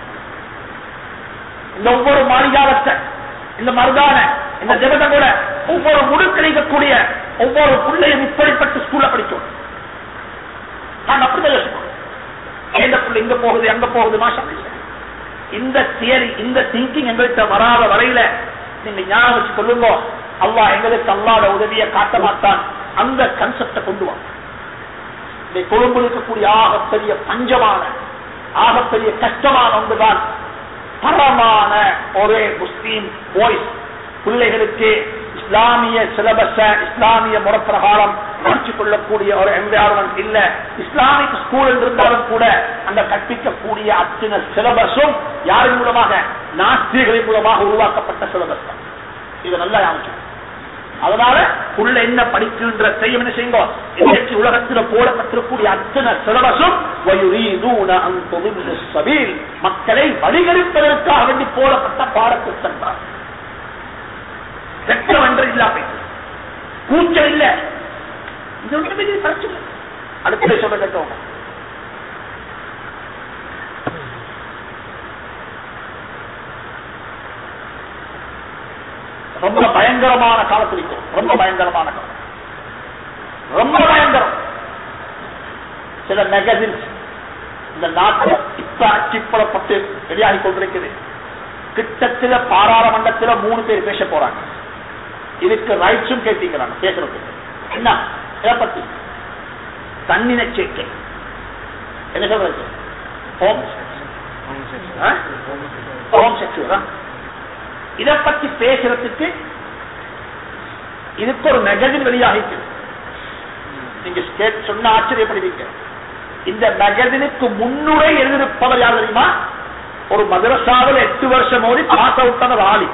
இந்த ஒவ்வொரு மாளிகாவத்தை, இந்த மருதான, இந்த ஜெபத்தை கூட ஒவ்வொரு முடுக்கணிக்கக்கூடிய ஒவ்வொரு பிள்ளையும் இப்படிப்பட்ட ஸ்கூல்ல படிச்சோம். நான் அப்படிதான் யோசிப்போம். ஏந்த பிள்ளை இங்க போகுது அங்க போகுது, மாஷா. இந்த தியரி, இந்த திங்கிங் எங்கள்கிட்ட வராத வரையில நீங்க ஞாபகம் வச்சு கொள்ளுங்க, அல்லாஹ் எங்களுக்கு அல்லாஹ்வுடைய உதவியை காட்ட மாட்டான். அந்த கன்செப்டை கொண்டு வா. இந்த கொழும்பு இருக்கக்கூடிய ஆகப்பெரிய பஞ்சமான, ஆகப்பெரிய கஷ்டமான ஒன்றுதான் தரமான ஒரு முஸ்லீம் வாய்ஸ் பிள்ளைகளுக்கு இஸ்லாமிய சிலபஸ, இஸ்லாமிய முறைப்பிரகாரம் படிச்சுக் கொள்ளக்கூடிய ஒரு என்விரான்மெண்ட் இல்ல. இஸ்லாமிக் ஸ்கூல் இருந்தாலும் கூட அந்த கற்பிக்கக்கூடிய அத்தனை சிலபஸும் யாரின் மூலமாக? நாஸ்திகளின் மூலமாக உருவாக்கப்பட்ட சிலபஸ் தான். இது நல்லா ஞாபகம். அதனால உள்ள என்ன படிக்கின்ற செய்யும் என்ன செய்யுங்க, இன்றைக்கு உலகத்தில் போடப்பட்டிருக்கூடிய அத்தனை சிலபஸும் மக்களை வழிகெடுப்பதற்காக வேண்டி போடப்பட்ட பாடத்திட்டம் தான். வெட்கம் என்று இல்லாம கூச்சல் இல்ல. இது ஒன்றுமே பிரச்சனை. அடுத்த சொல்ல கேட்டோம், ரொம்ப பயங்கரமான காலத்தில் இருக்கும். ரொம்ப பயங்கரமான காலம், ரொம்ப பயங்கரம். சில மேகசின்ஸ் இந்த நாட்டில் இப்ப அச்சிப்படப்பட்டு வெளியாகி கொண்டிருக்குது. கிட்டத்தில் பாராளுமன்றத்தில் 3 பேர் பேச போறாங்க. இதுக்கு ரைட்ஸும் கேட்டிக்கிறாங்க. பேசுறது என்ன? இதை பத்தி தன்னின சேர்க்கை என்ன சொல்றது? இதை பத்தி பேசுறதுக்கு இதுக்கு ஒரு மேகசின் வெளியாகிட்டு நீங்க சொன்ன ஆச்சரியப்படுவீங்க. இந்த மேகசினுக்கு முன்னுரை எழுதியிருப்பவர் யார் தெரியுமா? ஒரு மதரசாவில் 8 வருஷம் ஓடி பாஸ் அவுட் ஆன ஆளி.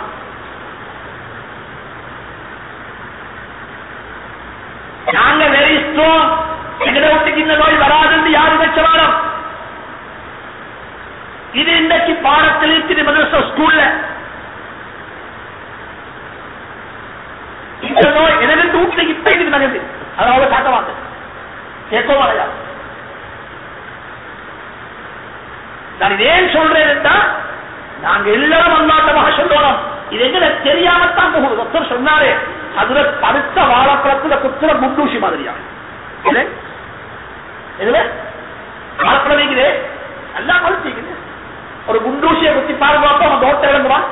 நாங்க வெரி ஸ்ட்ராங், எங்களை விட்டுக்கு இந்த நோய் வராது யாரு வச்சவாரம். இது இன்றைக்கு பாடத்தில் இருக்குது மதரசா ஸ்கூல்ல. இந்த நோய் எனக்கு வீட்டுக்கு இப்ப இது நடக்குது. அதாவது காட்ட மாட்டேன், கேட்க மாட்டா. நான் இதேன் சொல்றேன், நாங்க எல்லாரும் அல்லாட்டமாக சொல்லணும். இது எங்க தெரியாமத்தான் போகுது. ஒருத்தர் சொன்னாரு, அதுல படுத்த வாழைப்பழத்துல குத்துற குண்டூசி மாதிரியா வாழைப்பழம் வைக்குது, எல்லாம் பழுத்திக்குது. ஒரு குண்டூசியை குத்தி பாருங்க, அவன் ஓட்ட விளங்குவான்.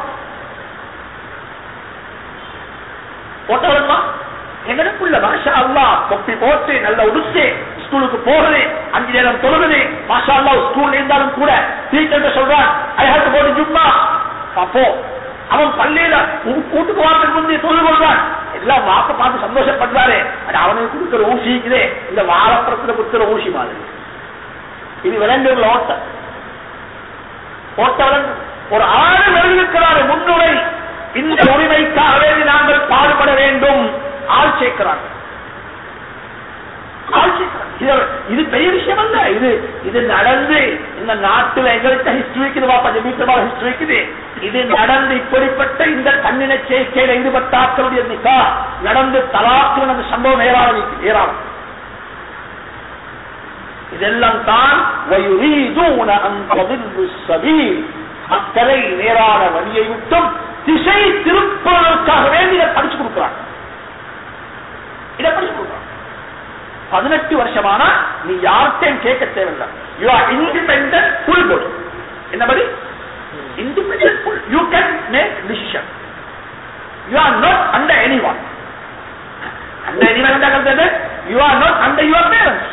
ஓட்ட விளங்குவான். எங்களுக்குள்ள மாஷா அல்லாஹ் தொப்பி போட்டு நல்ல உடுத்து ஸ்கூலுக்கு போகுது, 5 நேரம் தொழுகுது. மாஷா அல்லாஹ் ஸ்கூல்ல இருந்தாலும் கூட டீச்சர் சொல்றான், I have to go to Jumma. அப்போ அவன் பள்ளியில கூட்டுக்கு வாரத்துக்கு முந்தைய தொழில் கொள்வான். எல்லாம் வாக்க பார்த்து சந்தோஷப்படுறாரு. அவனுக்கு கொடுக்கிற ஊசிக்குதே இந்த வாழைப்பழத்துல கொடுக்கிற ஊசி மாதிரி. இது விலங்குகள் ஓட்ட ஓட்ட விலங்கு. ஒரு ஆறு விலங்கிருக்கிறாரு முன்னுரை. இந்த உரிமைக்காகவே நாங்கள் பாடுபட வேண்டும். ஆள் சேர்க்கிறாங்க. இது பெரிய விஷயம் அல்ல. இது நடந்து இந்த நாட்டில் எங்கள்கிட்ட ஹிஸ்டரி இருக்குது. பாப்பா ஜமீத்தமாக ஹிஸ்டரி இருக்குது. இது நடந்து இப்படிப்பட்ட இந்த கண்ணின சேர்க்கையில ஈடுபட்டாக்களுடைய நிக்கா நடந்து தலாக்கு அந்த சம்பவம் ஏராளம். இதெல்லாம் தான் மக்களை நேரான வழியை விட்டும் திசை திருப்பதற்காக வேண்டி இதை படிச்சு கொடுக்கிறாங்க. இதை படிச்சு கொடுக்கிறாங்க. 18 வருஷமானா நீ யார்கிட்டையும் கேட்க தேவையில்லை. You are independent full board. என்னபடி independent full. You can make decision. You are not under anyone. Under anyone என்ன? You are not under your parents.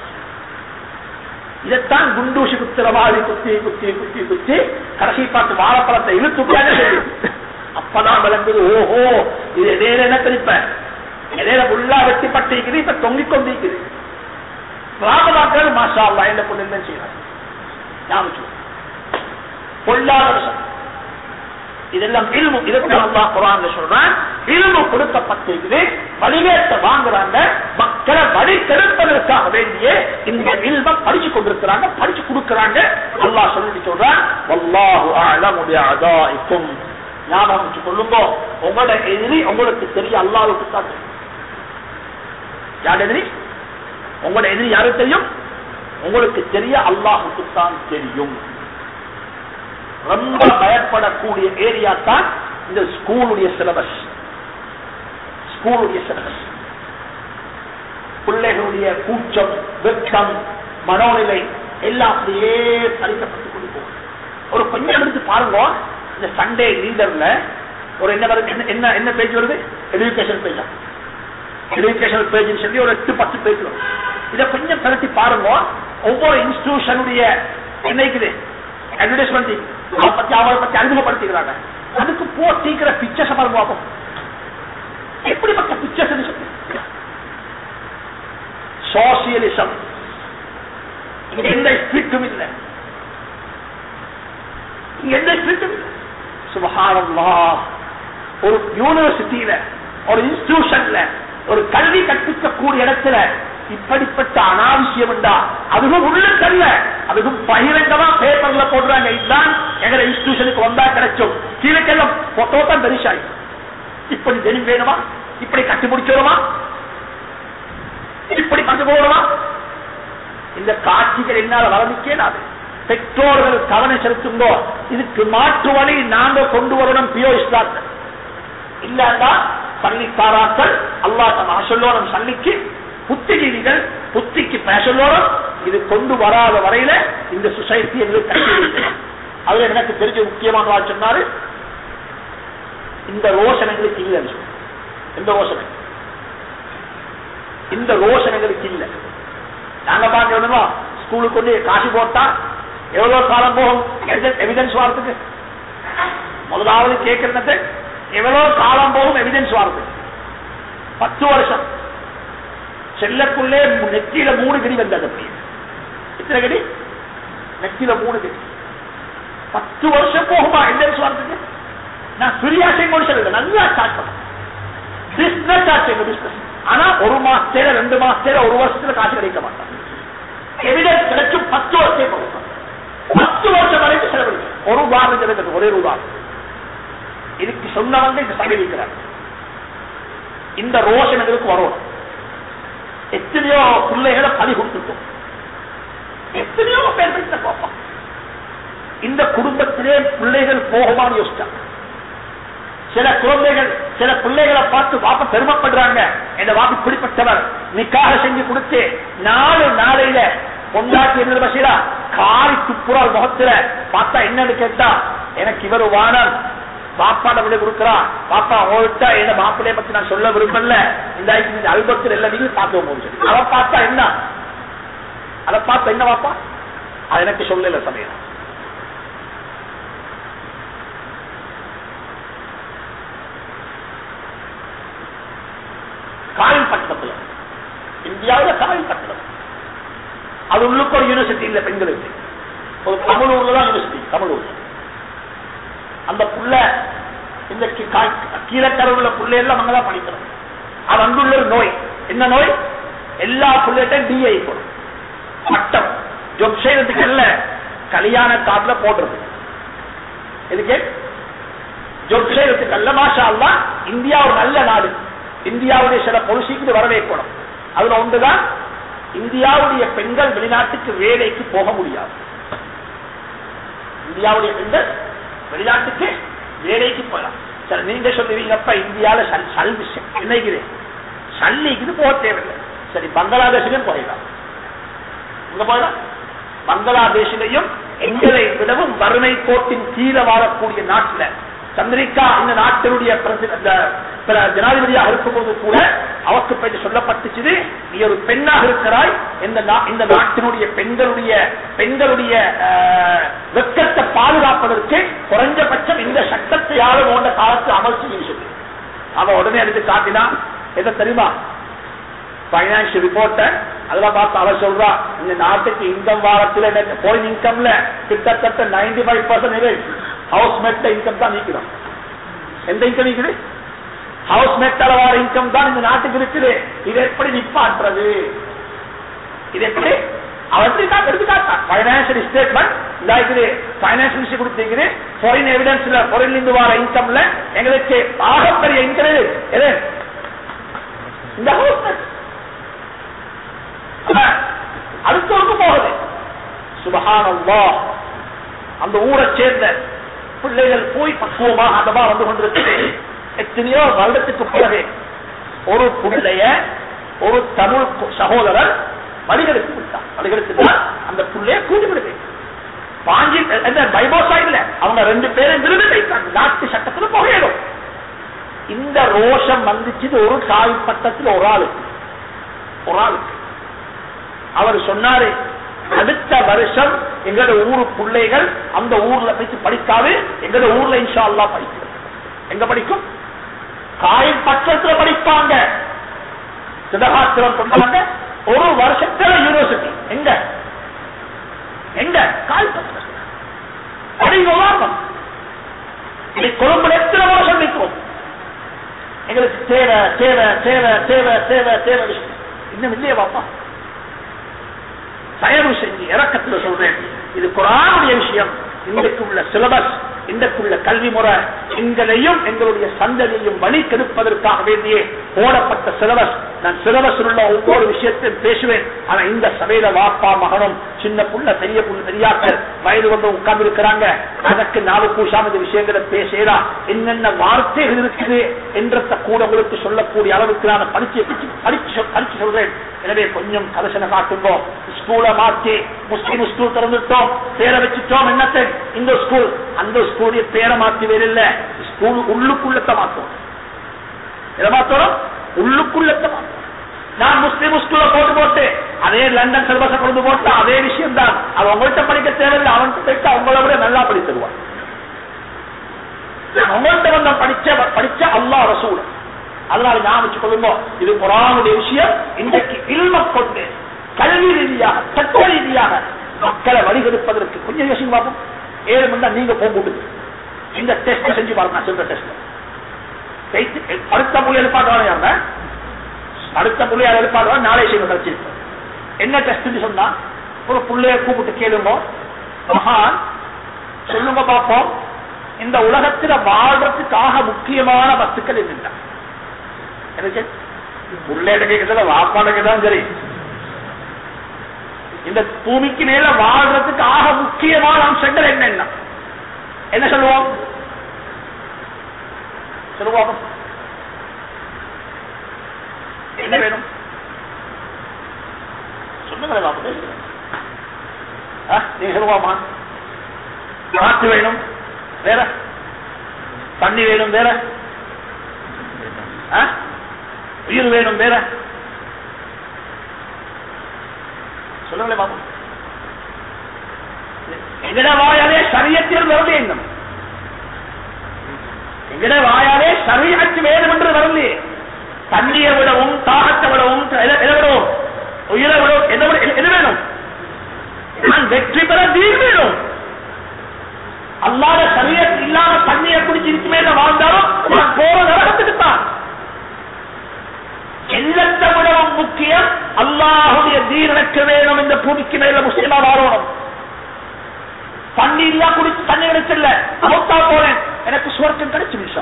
இதைத்தான் குண்டூசி குத்துற மாதிரி குத்தி குத்தி குத்தி குத்தி கடைசி பார்த்து வாழைப்பழத்தை இழுத்துட்டாங்க. அப்பதான் விளங்குது, ஓஹோ இது இடையில என்ன தெரிப்ப, இடையில ஃபுல்லா வெட்டி பட்டிக்குது, இப்ப தொங்கிக் கொண்டிருக்குது. ராமதாக்கள் மாஷா அல்லாஹ் என்ன பொண்ணு செய்யறாங்க. ஞாபகம் பொல்லாத விஷயம். இதெல்லாம் இல்மு. இதற்காக அல்லாஹ் குர்ஆன்ல சொல்றான், இல்மு கொடுக்கப்பட்டிருக்குது, வழிகேட்ட வாங்குறாங்க, மக்களை வழி கெடுப்பதற்காக வேண்டிய இந்த இல்ம படிச்சு கொண்டிருக்கிறாங்க, படிச்சு கொடுக்கிறாங்க. அல்லாஹ் சொல்லி சொல்றான், வல்லாஹு அஅலமு பிஅதாஇக்கும். ஞாபகம் வச்சு கொள்ளுங்க, உங்களோட எதிரி உங்களுக்கு தெரியும், அல்லாஹ்வுக்கு தான் தெரியும். யார் எதிரி? உங்களோட எதிரி யாருக்கு தெரியும்? உங்களுக்கு தெரிய அல்லாஹ்வுக்கு தான் தெரியும். ரொம்ப பயப்படக்கூடிய ஏரியா தான் இந்த ஸ்கூலுடைய சிலபஸ். ஸ்கூலுடைய சிலபஸ் பிள்ளைகளுடைய கூச்சம், வெட்கம், மனோநிலை எல்லாம் அப்படியே பறிக்கப்பட்டுக் கொண்டு போகும். ஒரு கொஞ்சம் எடுத்து பாருங்க, இந்த சண்டே லீடர்ல ஒரு என்ன பேஜ் வருது? Education page. எஜுகேஷன் பேஜ் சொல்லி ஒரு 8-10 பேஜ் வரும். இதை கொஞ்சம் பரட்டி பாருங்க. ஒவ்வொரு இன்ஸ்டிடியூஷனுடைய என்னைக்குது அட்வர்டைஸ்மெண்ட் பத்தி அவரை பத்தி அறிமுகப்படுத்திக்கிறாங்க. அதுக்கு போட்டிக்கிற பிக்சர்ஸ் பாருங்க, எப்படிப்பட்ட பிக்சர்ஸ். சோசியலிசம் எந்த ஸ்பிரிட்டும் இல்லை, எந்த ஸ்பிரிட்டும் இல்லை. சுப்ஹானல்லாஹ். ஒரு யூனிவர்சிட்டியில, ஒரு இன்ஸ்டிடியூஷன்ல, ஒரு கல்வி கற்பிக்கக்கூடிய இடத்துல இப்படிப்பட்ட அனாவசியம் உண்டா? அதுவும் உள்ள தள்ள, அதுவும் பகிரங்கமா பேப்பர்ல போடுறாங்க. இதுதான் எங்க இன்ஸ்டிடியூஷனுக்கு வந்தா கிடைச்சோம். கீழக்கெல்லாம் போட்டோ தான் பெரிசாய். இப்படி தெரியும் வேணுமா? இப்படி கட்டுப்பிடிச்சோமா? இப்படி கண்டு போடுமா? இந்த காட்சிகள் என்னால் வரமிக்கேனாது. பெற்றோர்கள் கவனம் செலுத்துங்கோ. இதுக்கு மாற்று வழி நாங்க கொண்டு வரணும். பியோ இஸ்லாத்தை இல்லா பள்ளிக்காராக்கள் அல்லாஹ் சொல்லோனும், சல்லிக்கு புத்திஜீவிகள் புத்திக்கு பேசலோனும். இது கொண்டு வராத வரையில இந்த சொசைட்டி எங்களுக்கு கட்டி. அதுல எனக்கு தெரிஞ்ச முக்கியமான சொன்னாரு, இந்த ரோஷன் எங்களுக்கு இல்லைன்னு சொல்லி. இந்த ரோஷனை இந்த ரோஷன் எங்களுக்கு இல்லை. நாங்க பாக்கணுமா, ஸ்கூலுக்கு கொண்டு காசு போட்டா எவ்வளவு காலம் போகும் எவிடன்ஸ் வாரத்துக்கு? முதலாவது கேட்கறது எவ்வளவு காலம் போகும் எவிடன்ஸ் வாரத்துக்கு? 10 வருஷம். செல்லக்குள்ளே நெத்தியில 3 கிரி வந்தது. எத்தனை கிரி? நெத்தியில 3 கிரி. 10 வருஷம் போகுமா எவிடன்ஸ் வாரத்துக்கு? நான் ஃப்ரீயாசை முடிச்சது நல்லா ஸ்டார்ட் பண்ண பிசினஸ் ஆச்சு. பிசினஸ் ஆனா 1 மாசத்துல 2 மாசத்துல 1 வருஷத்துல காசு கிடைக்க மாட்டாங்க. எவிடன்ஸ் கிடைச்சும் 10 வருஷம் போகும். 10 வருஷம் வரைக்கும் செலவழிக்கும். ஒரு உதாரணம் கிடைக்கிறது, ஒரே உதாரணம். இதுக்கு சொன்னவங்க இந்த சபை வைக்கிறாங்க. இந்த ரோஷன் எங்களுக்கு வரும். எத்தனையோ பிள்ளைகளை பறி கொடுத்துட்டோம். எத்தனையோ பேர் பார்ப்போம். இந்த குடும்பத்திலே பிள்ளைகள் போகுமான்னு யோசிச்சாங்க. சில குழந்தைகள் சில பிள்ளைகளை பார்த்து வாப்ப பெருமைப்படுறாங்க. இந்த வாப்பி பிடிப்பட்டவர் நிக்காக செஞ்சு கொடுத்து 4 நாளையில பொண்டாட்டி இருந்தது பசீரா காரி துப்புறால் முகத்துல பார்த்தா என்னன்னு கேட்டா, எனக்கு இவர் வானம் பாப்பாட விட கொடுக்கிறா, பாப்பா ஓட்ட என்ன மாப்பிள்ளைய பத்தி நான் சொல்ல விரும்பல, இந்த அல்பத்தில் எல்லாத்தையும் பார்த்து சொல்லி அதை பார்த்தா என்ன, அதை பார்த்தா என்ன பாப்பா அது எனக்கு சொல்லல சமயம். காயல்பட்டினத்துல, இந்தியாவில் காயல்பட்டினம், அது உள்ளுக்கு ஒரு யூனிவர்சிட்டி இல்ல பெண்களுக்கு, ஒரு தமிழூர்ல தான் யூனிவர்சிட்டி. தமிழூர் அந்த புள்ள இந்த கீழக்கரவுள்ள புள்ள எல்லாம் அங்கதான் படிக்கிறோம். அது அங்குள்ள ஒரு நோய். என்ன நோய்? எல்லா புள்ளையும் டிஐ போடும், பட்டம் ஜொப் செய்யறதுக்கு இல்ல, கல்யாண காட்டுல போடுறது. எதுக்கு? ஜொப் செய்யறதுக்கு அல்ல. மாஷா அல்லாஹ், இந்தியா ஒரு நல்ல நாடு. இந்தியாவுடைய சில பொலிசிக்கு வரவேற்கணும். அதுல ஒன்றுதான் இந்தியாவுடைய பெண்கள் வெளிநாட்டுக்கு வேலைக்கு போக முடியாது. இந்தியாவுடைய பெண்கள் வெளிநாட்டுக்கு வேலைக்கு போகலாம். சரி, நீங்க சொல்லுவீங்கப்ப இந்தியாவில நினைக்கிறேன் சல்லிக்கு போக தேவையில்லை. சரி, பங்களாதேஷிலும் போயிடலாம். இங்க போயிடலாம். பங்களாதேஷிலையும் எங்களை விடவும் வறுமை கோட்டின் கீழே வாழக்கூடிய நாட்டில் சந்திரிகா இந்த நாட்டினுடைய ஜனாதிபதியாக இருக்கும்போது கூட அவருக்கு பற்றி சொல்லப்பட்டுச்சு, நீ ஒரு பெண்ணாக இருக்கிறாய், இந்த நாட்டினுடைய பெண்களுடைய வெட்கத்தை பாதுகாப்பதற்கு குறைஞ்சபட்சம் இந்த சட்டத்தையாலும் போன்ற காலத்து அமல் செய்ய சொல்லி அவன் உடனே எடுத்து காட்டினா எதை தெரியுமா? பைனான்சியல் ரிப்போர்ட்டர் அதெல்லாம் பார்த்து அவர் சொல்றா, இந்த நாட்டுக்கு இந்த வாரத்தில் ஃபாரின் இன்கம்ல கிட்டத்தட்ட 95% ஹவுஸ் மேட்ல இன்கம் தான் நீக்கிறோம். எந்த இன்கம் நீக்குது? ஹவுஸ் மேட்டால வர இன்கம் தான் இந்த நாட்டுக்கு இருக்குது. இது எப்படி நிப்பாட்டுறது? இது எப்படி அவருக்கு தான் எடுத்து காட்டா பைனான்சியல் ஸ்டேட்மெண்ட் இதாக்குது, பைனான்சியல் மினிஸ்டர் கொடுத்திருக்குது. ஃபாரின் எவிடன்ஸ்ல ஃபாரின்ல இருந்து வர இன்கம்ல எங்களுக்கு ஆகப்பெரிய இன்கம் எது? இந்த ஹவுஸ் மேட். அடுத்தவருக்கு போகுது. சுப்ஹானல்லாஹ். அந்த ஊரை சேர்ந்த பிள்ளைகள் போய் பக்குவமாக அதமா வந்து கொண்டிருக்கு. எத்தனையோ வருடத்துக்கு பிறகு ஒரு பிள்ளைய ஒரு தமிழ் சகோதரர் வழிகெடுத்து விட்டார். வழிகெடுத்துட்டார். அந்த பிள்ளைய கூட்டி விடுது. பாஞ்சி பைபோசா இல்ல, அவங்க 2 பேரும் விருது வைத்தாங்க. நாட்டு சட்டத்தில் புகையிடும். இந்த ரோஷம் வந்துச்சு ஒரு தாய் பட்டத்தில் ஒரு ஆளுக்கு. அவர் சொன்னாரு, அடுத்த வருஷம் எங்களோட ஊரு பிள்ளைகள் அந்த ஊர்ல போய் படிக்காது, எங்களோட ஊர்ல இன்ஷா அல்லாஹ் படிக்கும். எங்க படிக்கும்? காயின் பக்கத்துல படிப்பாங்க. சிதகாத்திரம் கொண்டாங்க. ஒரு வருஷத்துல யூனிவர்சிட்டி எங்க காய் பக்கத்துல படிக்கும். கொழும்புல எத்தனை வருஷம் நிற்கும்? எங்களுக்கு தேவை தேவை தேவை தேவை தேவை தேவை விஷயம் இன்னும் இல்லையே பாப்பா. தயவு செஞ்சு இறக்கத்தில் சொல்றேன், இது குர்ஆனுடைய விஷயம். இன்றைக்கு உள்ள சிலபஸ், இன்றைக்குள்ள கல்வி முறை எங்களையும் எங்களுடைய சந்ததியையும் வழி கெடுப்பதற்காக வேண்டியே போடப்பட்ட சிலபஸ். நான் சிலபஸ் உள்ள ஒவ்வொரு விஷயத்தையும் பேசுவேன். ஆனா இந்த சபையில வாப்பா மகனும் சின்ன புள்ள பெரிய புள்ள பெரியாக்கள் வயது வந்து உட்கார்ந்து இருக்கிறாங்க. அதற்கு 4 பூசாம இந்த விஷயங்களை பேசா என்னென்ன வார்த்தைகள் இருக்குது என்றத கூட உங்களுக்கு சொல்லக்கூடிய அளவுக்கு நான் படிச்சு சொல்றேன். எனவே கொஞ்சம் கலசனை காட்டுங்கோ. ஸ்கூலை மாற்றி முஸ்லீம் ஸ்கூல் திறந்துட்டோம், பேரை வச்சுட்டோம். என்னத்தை இந்த ஸ்கூல் அந்த ஸ்கூலுடைய பேரை மாற்றி வேற இல்ல, ஸ்கூல் உள்ளுக்குள்ளத்தை மாற்றோம். எதை மாற்றோம்? உள்ளுக்குள்ளத்தை மாற்றோம். நான் முஸ்லீம் ஸ்கூல போட்டு அதே லண்டன் சிலபஸை கொண்டு போட்டு அதே விஷயம் தான். அது உங்கள்கிட்ட படிக்க தேவையில்லை, அவன்கிட்ட போயிட்டு அவங்கள விட நல்லா படித்து தருவான். உங்கள்கிட்ட வந்து படிச்ச அல்லாஹ் ரசூல். அதனால நான் வச்சு கொள்ளுங்க, இது குர்ஆனுடைய விஷயம். இன்றைக்கு இல்ம கொண்டு கல்வி ரீதியாக சட்ட ரீதியாக மக்களை வழிகெடுப்பதற்கு கொஞ்சம் யோசிச்சு பார்ப்போம். 7 மணி நீங்க போட்டு இந்த டெஸ்ட் செஞ்சு பாருங்க. சொல்ற டெஸ்ட் அடுத்த மொழி எழுப்பாடுவாங்க, அடுத்த புள்ளையார் எழுப்பாடுவாங்க. நாளை செய்வது கிடைச்சிருக்கும். என்ன டெஸ்ட் சொன்னா, ஒரு புள்ளைய கூப்பிட்டு கேளுங்க, மகான் சொல்லுங்க பார்ப்போம், இந்த உலகத்தில் வாழ்றதுக்காக முக்கியமான வஸ்துக்கள் என்னென்ன? புள்ளையிட கேட்கறதுல வாப்பாட கேட்டாலும் சரி, இந்த பூமிக்கு மேல வாழ்றதுக்கு ஆக முக்கியமான அம்சங்கள் என்னென்ன? என்ன சொல்லுவோம்? சொல்லுவோம். என்ன வேணும் சொல்லுங்க. நீங்க சொல்லுவாமா? காற்று வேணும், வேற தண்ணி வேணும், வேற உயிர் வேணும், வேற சொல்லுங்களே பாப்போம். எங்கட வாயாலே சரியத்தில் வருது எண்ணம், எங்கட வாயாலே சரியத்து வேணும் என்று வரலையே. தண்ணியை விடவும் தாகத்தை விடவும் விடவும் உயிரை விடவும் எது வேணும்? நான் வெற்றி பெற தீர் வேணும். அல்லாத சரியத் இல்லாம தண்ணியை குடிச்சு இருக்குமே வாழ்ந்தாலும் நான் போற நரகத்துக்கு தான். எல்லாத்தை விடவும் முக்கியம் அல்லாஹுடைய தீர் எனக்கு வேணும். இந்த பூமிக்கு மேல முஸ்லிமா வாழணும். தண்ணி இல்லா குடிச்சு தண்ணி கிடைச்சல மௌத்தா போறேன், எனக்கு சுவர்க்கம் கிடைச்சு விஷா.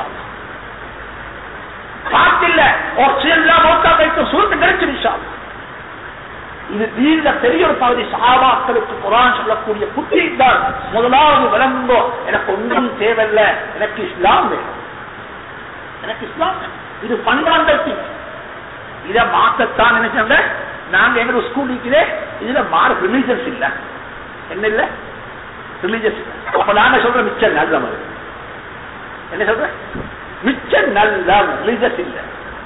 காத்தில்ல ஆக்சிஜன் மௌத்தா போயிட்டு சுவர்க்கம் கிடைச்சு விஷா. இது தீர்ந்த பெரிய ஒரு பகுதி. சஹாபாக்களுக்கு குர்ஆன் சொல்லக்கூடிய புத்தி தான். முதலாவது விளங்கோ, எனக்கு ஒன்றும் தேவையில்லை, எனக்கு இஸ்லாம் வேணும், எனக்கு இஸ்லாம் வேணும். இது ஃபண்டமெண்டல் திங். இதை மாற்றத்தான் நினைச்ச நாங்க எங்க ஸ்கூல் இருக்கிறே இதுல ரிலீஜன்ஸ் இல்ல, என்ன இல்ல ரிலீஜன்ஸ். அப்ப நாங்க சொல்ற மிச்சம் நல்ல மாதிரி என்ன சொல்ற மிச்சம் நல்ல ரிலீஜன்ஸ் இல்ல.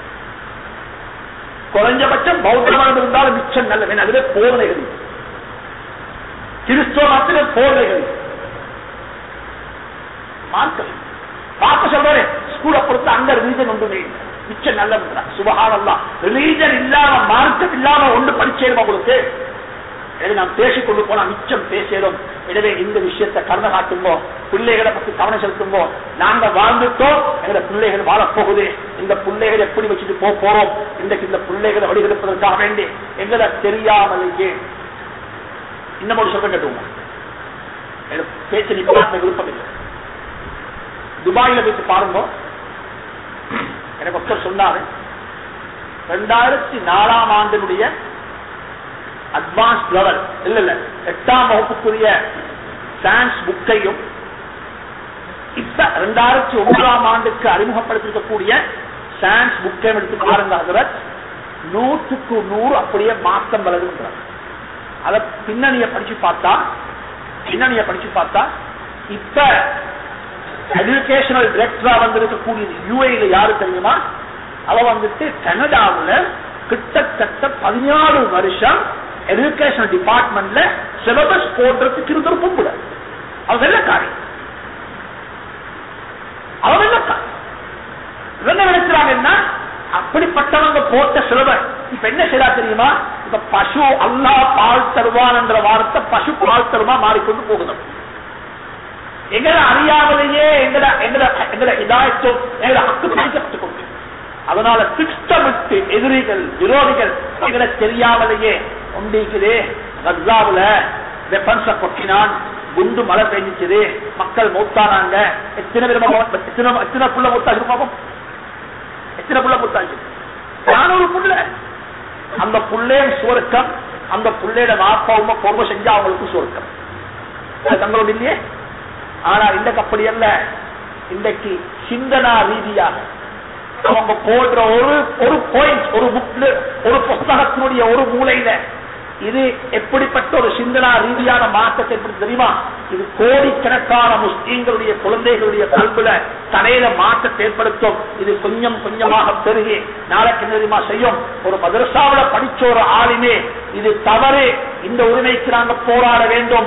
குறைஞ்சபட்சம் பௌத்தமாக இருந்தாலும் மிச்சம் நல்ல. அதுவே போர்வைகள், கிறிஸ்துவ மத்திலே போர்வைகள் மார்க்கம் பார்க்க சொல்றேன். ஸ்கூலை பொறுத்து அங்க ரிலீஜன் ஒன்றுமே இல்லை, மிச்சம் நல்ல. சுபஹானல்லாஹ், ரிலீஜன் இல்லாம மார்க்கம் இல்லாம ஒன்று படிச்சேரும் உங்களுக்கு. எனவே நாம் பேசிக்கொண்டு போனா மிச்சம் பேசலும். எனவே இந்த விஷயத்தை கருணை காட்டும்போ, பிள்ளைகளை பற்றி கவனம் செலுத்தும்போ, நாங்க வாழ்ந்துட்டோம், எங்க பிள்ளைகள் வாழப்போகுது, இந்த பிள்ளைகளை எப்படி வச்சுட்டு போறோம், இன்றைக்கு இந்த பிள்ளைகளை வழிகெடுப்பதற்காக வேண்டி எங்களை தெரியாமலேயே இன்னும் சொல்ல கேட்டுவோம். பேச்சு நிப்பாட்ட விருப்பம் இல்லை. துபாயில போயிட்டு பாருங்க, எனக்கு ஒருத்தர் சொன்னாரு 2004ஆம் ஆண்டினுடைய அட்வான்ஸ் லெவல் இல்ல 8ஆம் வகுப்புக்குரிய சயின்ஸ் புக்கையும் இப்ப 2009ஆம் ஆண்டுக்கு அறிமுகப்படுத்திருக்கக்கூடிய சயின்ஸ் புக்கையும் எடுத்து பாருங்க. 100க்கு 100 அப்படியே மாற்றம் வளருங்கிறார். அத பின்னணியை படிச்சு பார்த்தா இப்ப எஜுகேஷனல் டைரக்டரா வந்திருக்கக்கூடிய யுஏல யாரு தெரியுமா? அவ வந்துட்டு கனடாவில் கிட்டத்தட்ட 14 வருஷம் எஜுகேஷனல் டிபார்ட்மெண்ட்ல சிலபஸ் போடுறதுக்கு இருந்த ஒரு பொம்புல. அவ வெள்ளக்காரி. என்ன நினைக்கிறாங்கன்னா அப்படிப்பட்டவங்க போட்ட சிலபஸ் இப்ப என்ன செய்யறா தெரியுமா? இப்ப பசு அல்லாஹ் பால் தருவான் என்ற வார்த்தை பசு பால் தருமா மாறிக்கொண்டு போகுது. எங்களை அறியாமலேயே எங்களை இதாயத்தும் எங்களை ஹக்கு பிடிக்கப்பட்டுக் கொண்டு, அதனால திட்டமிட்டு எதிரிகள் விரோதிகள் எங்களை தெரியாமலேயே ஒன்றிக்குதே. கஸாவுல வெப்பன்ஸ கொட்டினான், குண்டு மழை பெஞ்சிச்சது, மக்கள் மூத்தானாங்க. எத்தனை புள்ள மூத்தாச்சு பார்ப்போம், எத்தனை புள்ள மூத்தாச்சு? 400 புள்ள. அந்த புள்ளைய சுவர்க்கம், அந்த புள்ளையோட வாப்பாவுமா பொறுமை செஞ்சா அவங்களுக்கும் சுவர்க்கம், தங்களோட இல்லையே. ஆனா இன்றைக்கு அப்படி அல்ல. இன்றைக்கு சிந்தனா ரீதியாக அவங்க போடுற ஒரு பாயிண்ட், ஒரு புக்ல, ஒரு புஸ்தகத்தினுடைய ஒரு மூலையில இது எப்படிப்பட்ட ஒரு சிந்தனா ரீதியான மாற்றத்தை எப்படி தெரியுமா? இது கோடிக்கணக்கான முஸ்லீம்களுடைய குழந்தைகளுடைய கல்வில தலையில மாற்றத்தை ஏற்படுத்தும். இது கொஞ்சம் கொஞ்சமாக பெருகி நாளைக்கு தெரியுமா செய்யும். ஒரு மதரசாவில படிச்ச ஒரு ஆளுமே இது தவறு, இந்த உரிமைக்கு நாங்க போராட வேண்டும்,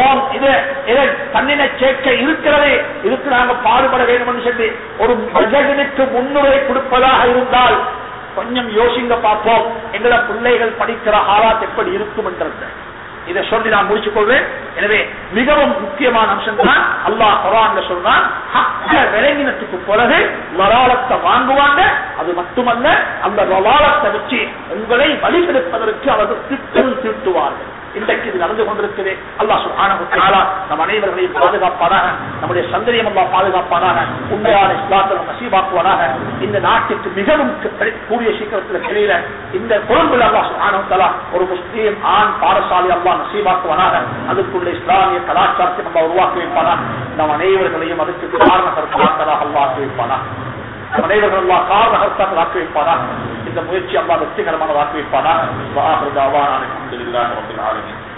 தன்னின சேர்க்கை இருக்கிறது, இதுக்கு நாங்க பாடுபட வேண்டும் சொல்லி ஒரு மஜகனுக்கு முன்னுரை கொடுப்பதாக இருந்தால் கொஞ்சம் யோசிங்க பார்ப்போம், எங்களை பிள்ளைகள் படிக்கிற ஆளாத் எப்படி இருக்கும் என்றது. இதை சொல்லி நான் முடிச்சுக் கொள்வேன். எனவே மிகவும் முக்கியமான அம்சம் தான் அல்லாஹ் குர்ஆன்ல சொல்றான், விளங்கினத்துக்கு பிறகு வலாலத்தை வாங்குவாங்க. அது மட்டுமல்ல, அந்த வலாலத்தை வச்சு உங்களை வழிபெடுப்பதற்கு அவர்கள் திட்டம் தீட்டுவார்கள். இன்றைக்கு இது நடந்து கொண்டிருக்கிறது. அல்லாஹ் சுப்ஹானஹு வ தஆலா நம் அனைவர்களையும் பாதுகாப்பானாக, நம்முடைய சந்ததியை அல்லாஹ் பாதுகாப்பானாக, உண்மையான இஸ்லாத்தை நசீபாக்குவானாக. இந்த நாட்டுக்கு மிகவும் கூடிய சீக்கிரத்தில் கிடையில இந்த பொருள்கள் அல்லாஹ் சுப்ஹானஹு வ தஆலா ஒரு முஸ்லீம் ஆண் பாடசாலை அல்லாஹ் நசீபாக்குவானாக. அதுக்குள்ள இஸ்லாமிய கலாச்சாரத்தை அல்லாஹ் உருவாக்கி வைப்பானாக. நம் அனைவர்களையும் அதுக்கு காரணகர்த்தாக்களாக அல்லாஹ் ஆக்கி வைப்பானாக. நம் அனைவர்கள் அல்லாஹ் காரணகர்த்தாக்கள் ஆக்கி வைப்பானாக. இந்த முயற்சி அல்லாஹ் வெற்றிகரமான ஆக்கி வைப்பானாக. வஆஹிரு தஅவானா அல்ஹம்துலில்லாஹி ரப்பில் ஆலமீன்.